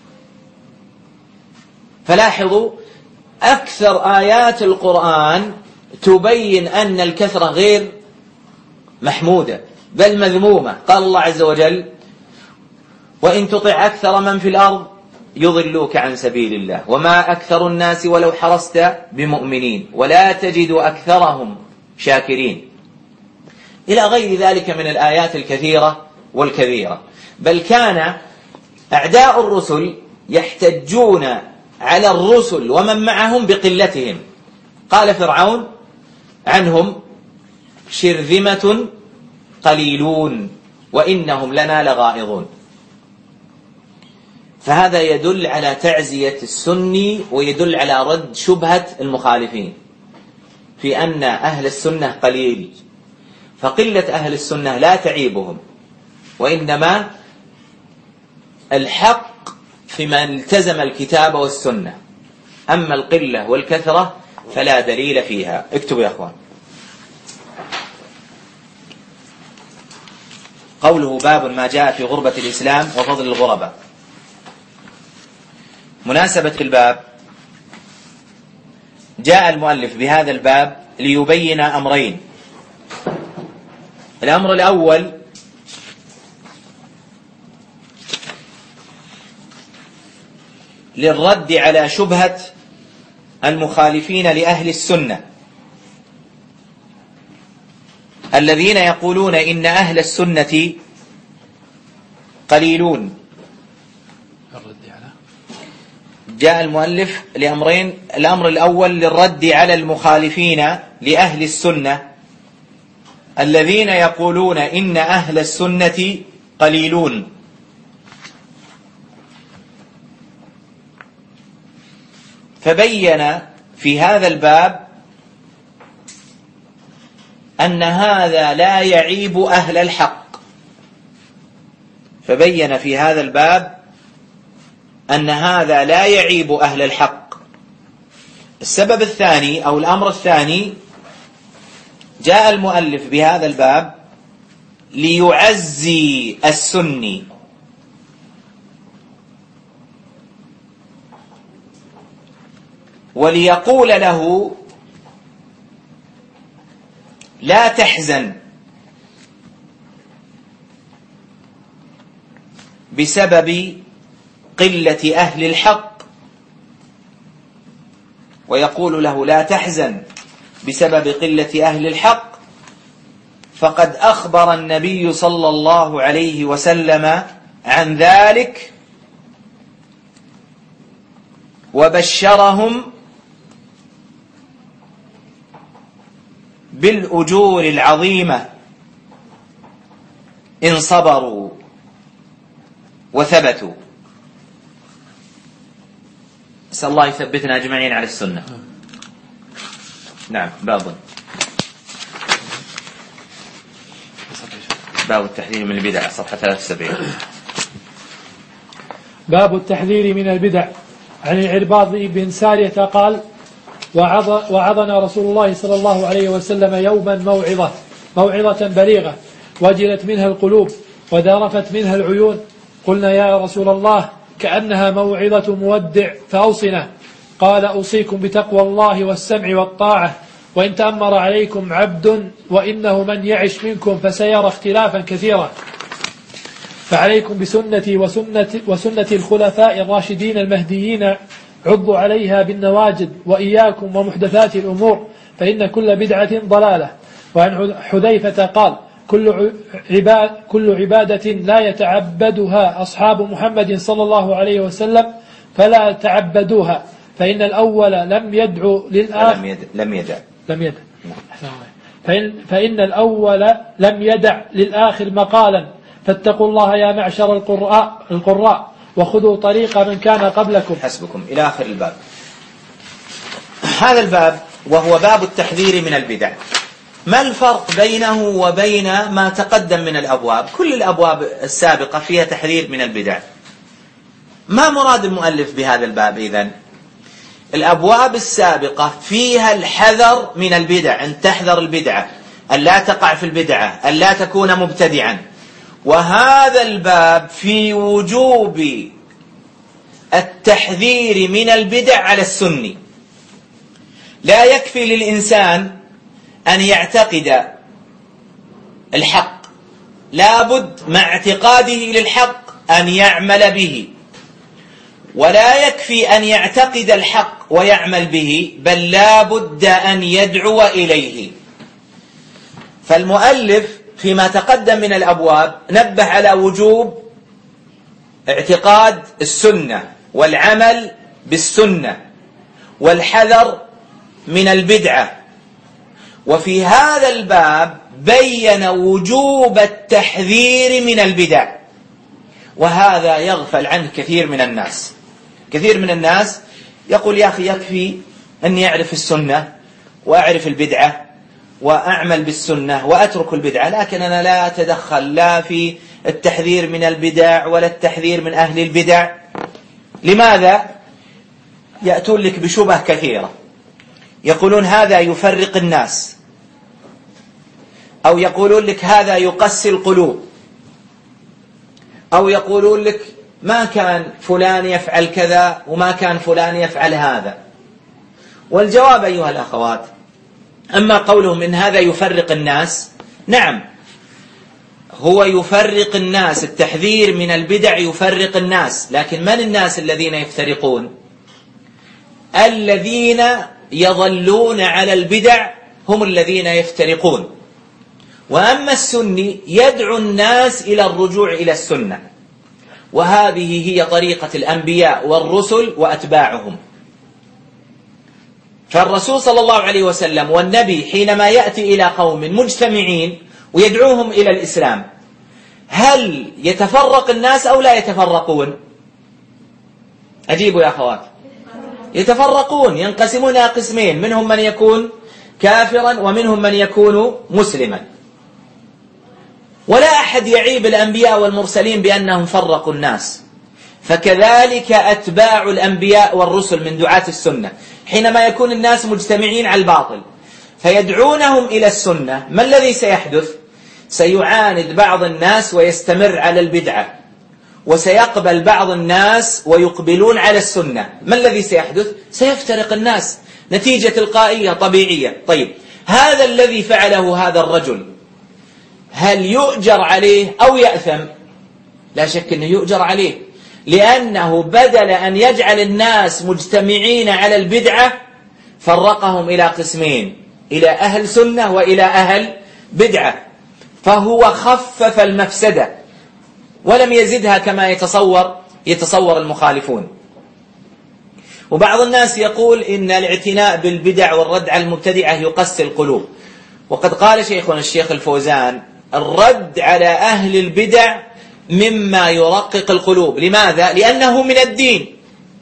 فلاحظوا أكثر آيات القرآن تبين أن الكثرة غير محمودة بل مذمومة. قال الله عز وجل: وإن تطع أكثر من في الأرض يضلوك عن سبيل الله وما أكثر الناس ولو حرصت بمؤمنين ولا تجد أكثرهم شاكرين، إلى غير ذلك من الآيات الكثيرة والكبيرة. بل كان أعداء الرسل يحتجون على الرسل ومن معهم بقلتهم. قال فرعون عنهم: شرذمة قليلون وإنهم لنا لغائظون. فهذا يدل على تعزية السني ويدل على رد شبهة المخالفين في أن أهل السنة قليل. فقلة أهل السنة لا تعيبهم، وإنما الحق في من التزم الكتاب والسنة، أما القلة والكثرة فلا دليل فيها. اكتبوا يا أخوان. قوله: باب ما جاء في غربة الإسلام وفضل الغرباء. مناسبة الباب: جاء المؤلف بهذا الباب ليبين أمرين. الأمر الأول: للرد على شبهة المخالفين لأهل السنة الذين يقولون إن أهل السنة قليلون. جاء المؤلف لأمرين: الأمر الأول للرد على المخالفين لأهل السنة الذين يقولون إن أهل السنة قليلون. فبين في هذا الباب أن هذا لا يعيب أهل الحق. فبين في هذا الباب أن هذا لا يعيب أهل الحق. السبب الثاني أو الأمر الثاني: جاء المؤلف بهذا الباب ليعزي السني وليقول له: لا تحزن بسبب قلة أهل الحق، ويقول له: لا تحزن بسبب قلة أهل الحق، فقد أخبر النبي صلى الله عليه وسلم عن ذلك وبشرهم بالأجور العظيمة إن صبروا وثبتوا. نسأل الله يثبتنا أجمعين على السنة. نعم. باب التحذير من البدع، صفحة 73. باب التحذير من البدع. عن العرباض بن سارية قال: وعظنا رسول الله صلى الله عليه وسلم يوما موعظة بليغة وجلت منها القلوب وذرفت منها العيون. قلنا: يا رسول الله، كأنها موعظة مودع، فأوصنا. قال: أوصيكم بتقوى الله والسمع والطاعة، وإن تأمر عليكم عبد، وإنه من يعش منكم فسيرى اختلافا كثيرا، فعليكم بسنتي وسنة الخلفاء الراشدين المهديين، عضوا عليها بالنواجد، وإياكم ومحدثات الأمور، فإن كل بدعة ضلالة. وعن حذيفة قال: كل عبادة لا يتعبدها أصحاب محمد صلى الله عليه وسلم فلا تعبدوها، فإن الأول لم يدعو للآخر فإن الأول لم يدع للآخر مقالا، فاتقوا الله يا معشر القراء وخذوا طريق من كان قبلكم. حسبكم. إلى آخر الباب. هذا الباب وهو باب التحذير من البدع. ما الفرق بينه وبين ما تقدم من الأبواب؟ كل الأبواب السابقة فيها تحذير من البدع. ما مراد المؤلف بهذا الباب إذن؟ الأبواب السابقة فيها الحذر من البدع، أن تحذر البدعة، أن لا تقع في البدعة، أن لا تكون مبتدعا. وهذا الباب في وجوب التحذير من البدع على السني. لا يكفي للإنسان أن يعتقد الحق، لابد مع اعتقاده للحق أن يعمل به. ولا يكفي أن يعتقد الحق ويعمل به، بل لابد أن يدعو إليه. فالمؤلف فيما تقدم من الأبواب نبه على وجوب اعتقاد السنة والعمل بالسنة والحذر من البدعة. وفي هذا الباب بين وجوب التحذير من البدع، وهذا يغفل عنه كثير من الناس. كثير من الناس يقول يا أخي يكفي أني أعرف السنة وأعرف البدعة وأعمل بالسنة وأترك البدعة، لكن أنا لا أتدخل لا في التحذير من البدع ولا التحذير من أهل البدع. لماذا؟ يأتون لك بشبه كثيرة، يقولون هذا يفرق الناس، أو يقولون لك هذا يقسي القلوب، أو يقولون لك ما كان فلان يفعل كذا وما كان فلان يفعل هذا. والجواب أيها الأخوات، أما قولهم إن هذا يفرق الناس، نعم هو يفرق الناس، التحذير من البدع يفرق الناس، لكن من الناس الذين يفترقون؟ الذين يظلون على البدع هم الذين يفترقون. وأما السني يدعو الناس إلى الرجوع إلى السنة، وهذه هي طريقة الأنبياء والرسل وأتباعهم. فالرسول صلى الله عليه وسلم والنبي حينما يأتي إلى قوم مجتمعين ويدعوهم إلى الإسلام، هل يتفرق الناس أو لا يتفرقون؟ أجيبوا يا أخوات. يتفرقون، ينقسمون إلى قسمين، منهم من يكون كافرا ومنهم من يكون مسلما. ولا أحد يعيب الأنبياء والمرسلين بأنهم فرقوا الناس. فكذلك أتباع الأنبياء والرسل من دعاة السنة حينما يكون الناس مجتمعين على الباطل فيدعونهم إلى السنة، ما الذي سيحدث؟ سيعاند بعض الناس ويستمر على البدعة، وسيقبل بعض الناس ويقبلون على السنة. ما الذي سيحدث؟ سيفترق الناس، نتيجة تلقائية طبيعية. طيب هذا الذي فعله هذا الرجل هل يؤجر عليه أو يأثم؟ لا شك أنه يؤجر عليه، لأنه بدل أن يجعل الناس مجتمعين على البدعة فرقهم إلى قسمين، إلى أهل سنة وإلى أهل بدعة، فهو خفف المفسدة ولم يزدها كما يتصور المخالفون. وبعض الناس يقول إن الاعتناء بالبدع والرد على المبتدعة يقسي القلوب، وقد قال شيخنا الشيخ الفوزان الرد على أهل البدع مما يرقق القلوب. لماذا؟ لأنه من الدين،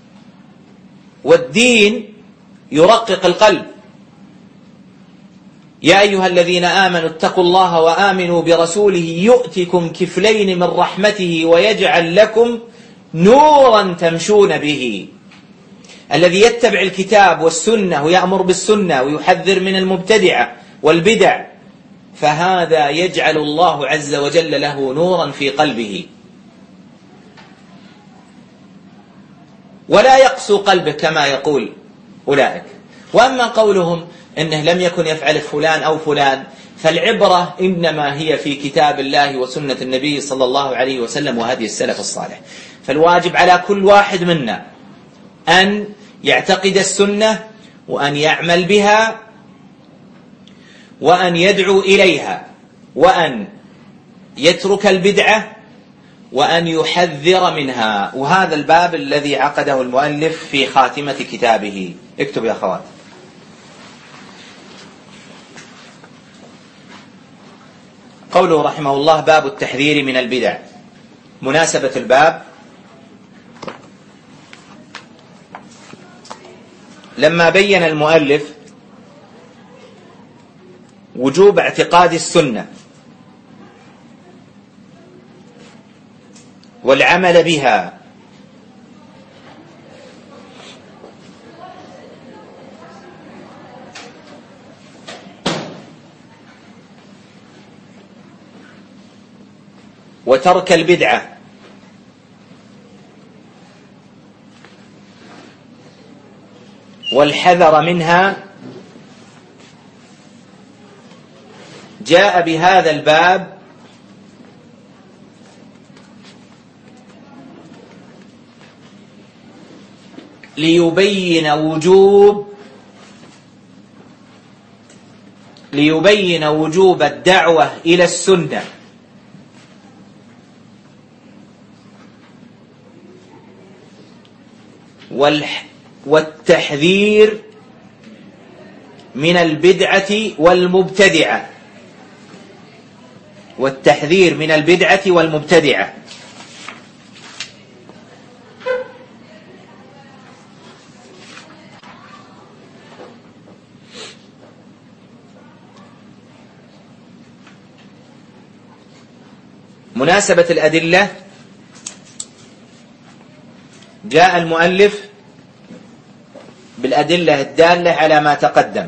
والدين يرقق القلب. يا أيها الذين آمنوا اتقوا الله وآمنوا برسوله يؤتكم كفلين من رحمته ويجعل لكم نورا تمشون به. الذي يتبع الكتاب والسنة ويأمر بالسنة ويحذر من المبتدعة والبدع، فهذا يجعل الله عز وجل له نورا في قلبه، ولا يقسو قلبه كما يقول أولئك. وأما قولهم إنه لم يكن يفعل فلان أو فلان، فالعبرة إنما هي في كتاب الله وسنة النبي صلى الله عليه وسلم وهدي السلف الصالح. فالواجب على كل واحد منا أن يعتقد السنة وأن يعمل بها وأن يدعو إليها وأن يترك البدعة وأن يحذر منها. وهذا الباب الذي عقده المؤلف في خاتمة كتابه. اكتب يا أخوات. قوله رحمه الله باب التحذير من البدع. مناسبة الباب لما بين المؤلف وجوب اعتقاد السنة والعمل بها، وترك البدعة، والحذر منها، جاء بهذا الباب ليبين وجوب الدعوة إلى السنة والتحذير من البدعة والمبتدعة. مناسبة الأدلة: جاء المؤلف بالأدلة الدالة على ما تقدم،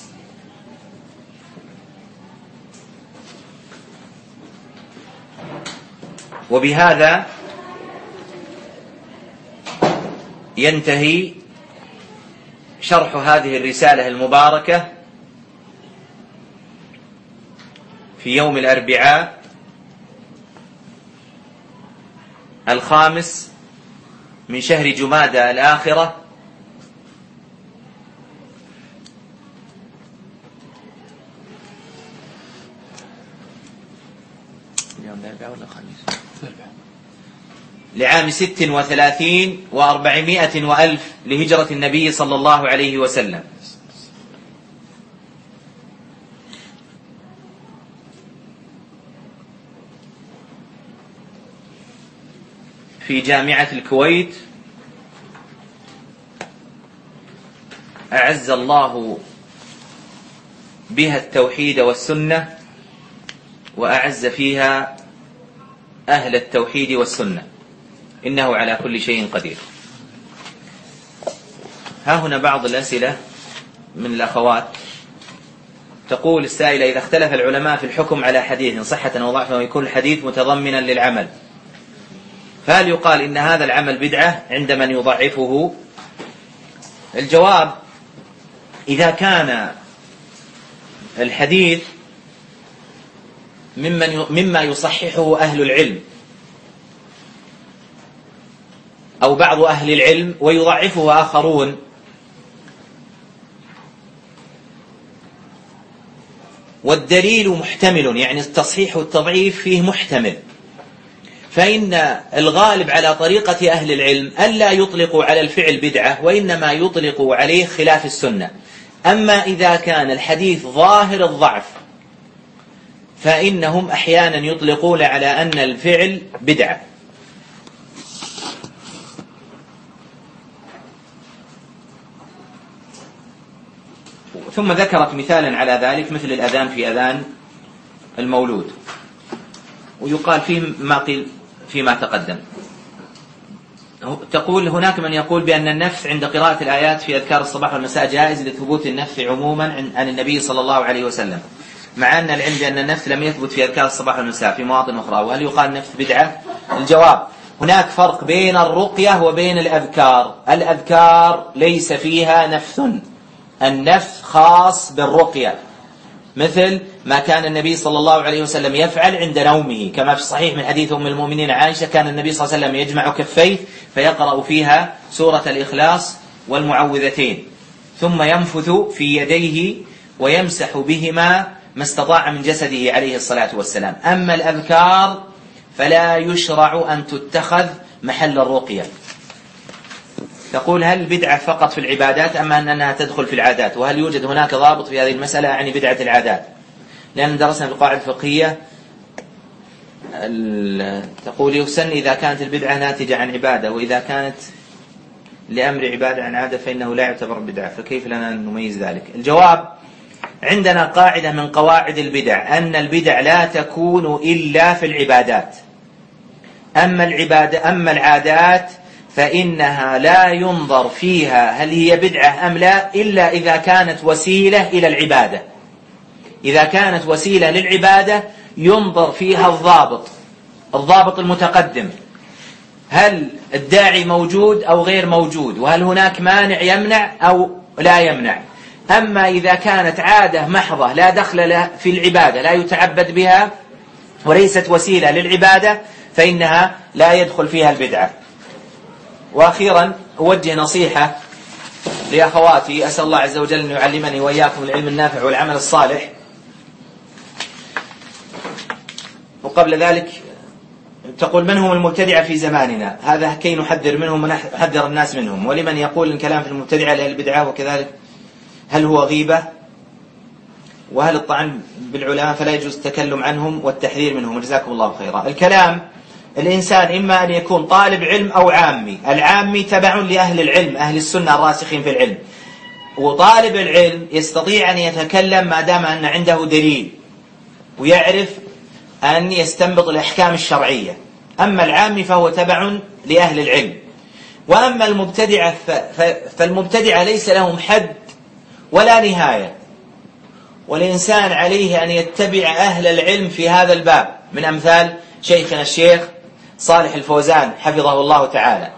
وبهذا ينتهي شرح هذه الرسالة المباركة في يوم الأربعاء 5 من شهر جمادى الآخرة لعام 36 و400 وألف لهجرة النبي صلى الله عليه وسلم، في جامعة الكويت. أعز الله بها التوحيد والسنة، وأعز فيها أهل التوحيد والسنة، إنه على كل شيء قدير. ها هنا بعض الأسئلة من الأخوات. تقول السائلة: إذا اختلف العلماء في الحكم على حديث صحة أو ضعفا ويكون الحديث متضمنا للعمل، فهل يقال إن هذا العمل بدعة عند من يضعفه؟ الجواب: إذا كان الحديث مما يصححه أهل العلم أو بعض أهل العلم ويضعفه آخرون، والدليل محتمل، يعني التصحيح والتضعيف فيه محتمل، فإن الغالب على طريقة أهل العلم ألا يطلقوا على الفعل بدعة، وإنما يطلقوا عليه خلاف السنة. أما إذا كان الحديث ظاهر الضعف فإنهم أحيانا يطلقون على أن الفعل بدعة. ثم ذكرت مثالا على ذلك مثل الأذان في أذان المولود، ويقال فيه ما قيل فيما تقدم. تقول: هناك من يقول بأن النفث عند قراءة الآيات في أذكار الصباح والمساء جائز لثبوت النفث عموما عن النبي صلى الله عليه وسلم، مع أن العلم بأن النفث لم يثبت في أذكار الصباح والمساء في مواطن أخرى، وهل يقال النفث بدعة؟ الجواب: هناك فرق بين الرقية وبين الأذكار. الأذكار ليس فيها نفث، النفث خاص بالرقية، مثل ما كان النبي صلى الله عليه وسلم يفعل عند نومه، كما في الصحيح من حديث أم المؤمنين عائشة: كان النبي صلى الله عليه وسلم يجمع كفيه فيقرأ فيها سورة الإخلاص والمعوذتين، ثم ينفث في يديه ويمسح بهما ما استطاع من جسده عليه الصلاة والسلام. أما الأذكار فلا يشرع أن تتخذ محل الرقية. تقول: هل بدعة فقط في العبادات أم أنها تدخل في العادات؟ وهل يوجد هناك ضابط في هذه المسألة يعني بدعة العادات؟ لأن درسنا في القواعد الفقهية تقول: يحسن إذا كانت البدعة ناتجة عن عبادة، وإذا كانت لأمر عبادة عن عادة فإنه لا يعتبر بدعة، فكيف لنا أن نميز ذلك؟ الجواب: عندنا قاعدة من قواعد البدع أن البدع لا تكون إلا في العبادات. أما العادات فإنها لا ينظر فيها هل هي بدعة أم لا إلا إذا كانت وسيلة إلى العبادة. إذا كانت وسيلة للعبادة ينظر فيها الضابط المتقدم، هل الداعي موجود أو غير موجود، وهل هناك مانع يمنع أو لا يمنع. أما إذا كانت عادة محضة لا دخل لها في العبادة، لا يتعبد بها وليست وسيلة للعبادة، فإنها لا يدخل فيها البدعة. وأخيرا أوجه نصيحة لأخواتي، أسأل الله عز وجل أن يعلمني وإياكم العلم النافع والعمل الصالح. وقبل ذلك تقول: من هم المبتدعة في زماننا؟ هذا كي نحذر منهم ونحذر الناس منهم. ولمن يقول الكلام في المبتدعة لأهل البدعة وكذلك، هل هو غيبة؟ وهل الطعن بالعلماء فلا يجوز التكلم عنهم والتحذير منهم؟ جزاكم الله خيرا. الكلام، الإنسان إما أن يكون طالب علم أو عامي. العامي تبع لأهل العلم، أهل السنة الراسخين في العلم، وطالب العلم يستطيع أن يتكلم ما دام أن عنده دليل ويعرف أن يستنبط الأحكام الشرعية. أما العامي فهو تبع لأهل العلم. وأما المبتدعة فالمبتدعة ليس لهم حد ولا نهاية، والإنسان عليه أن يتبع أهل العلم في هذا الباب، من أمثال شيخنا الشيخ صالح الفوزان حفظه الله تعالى.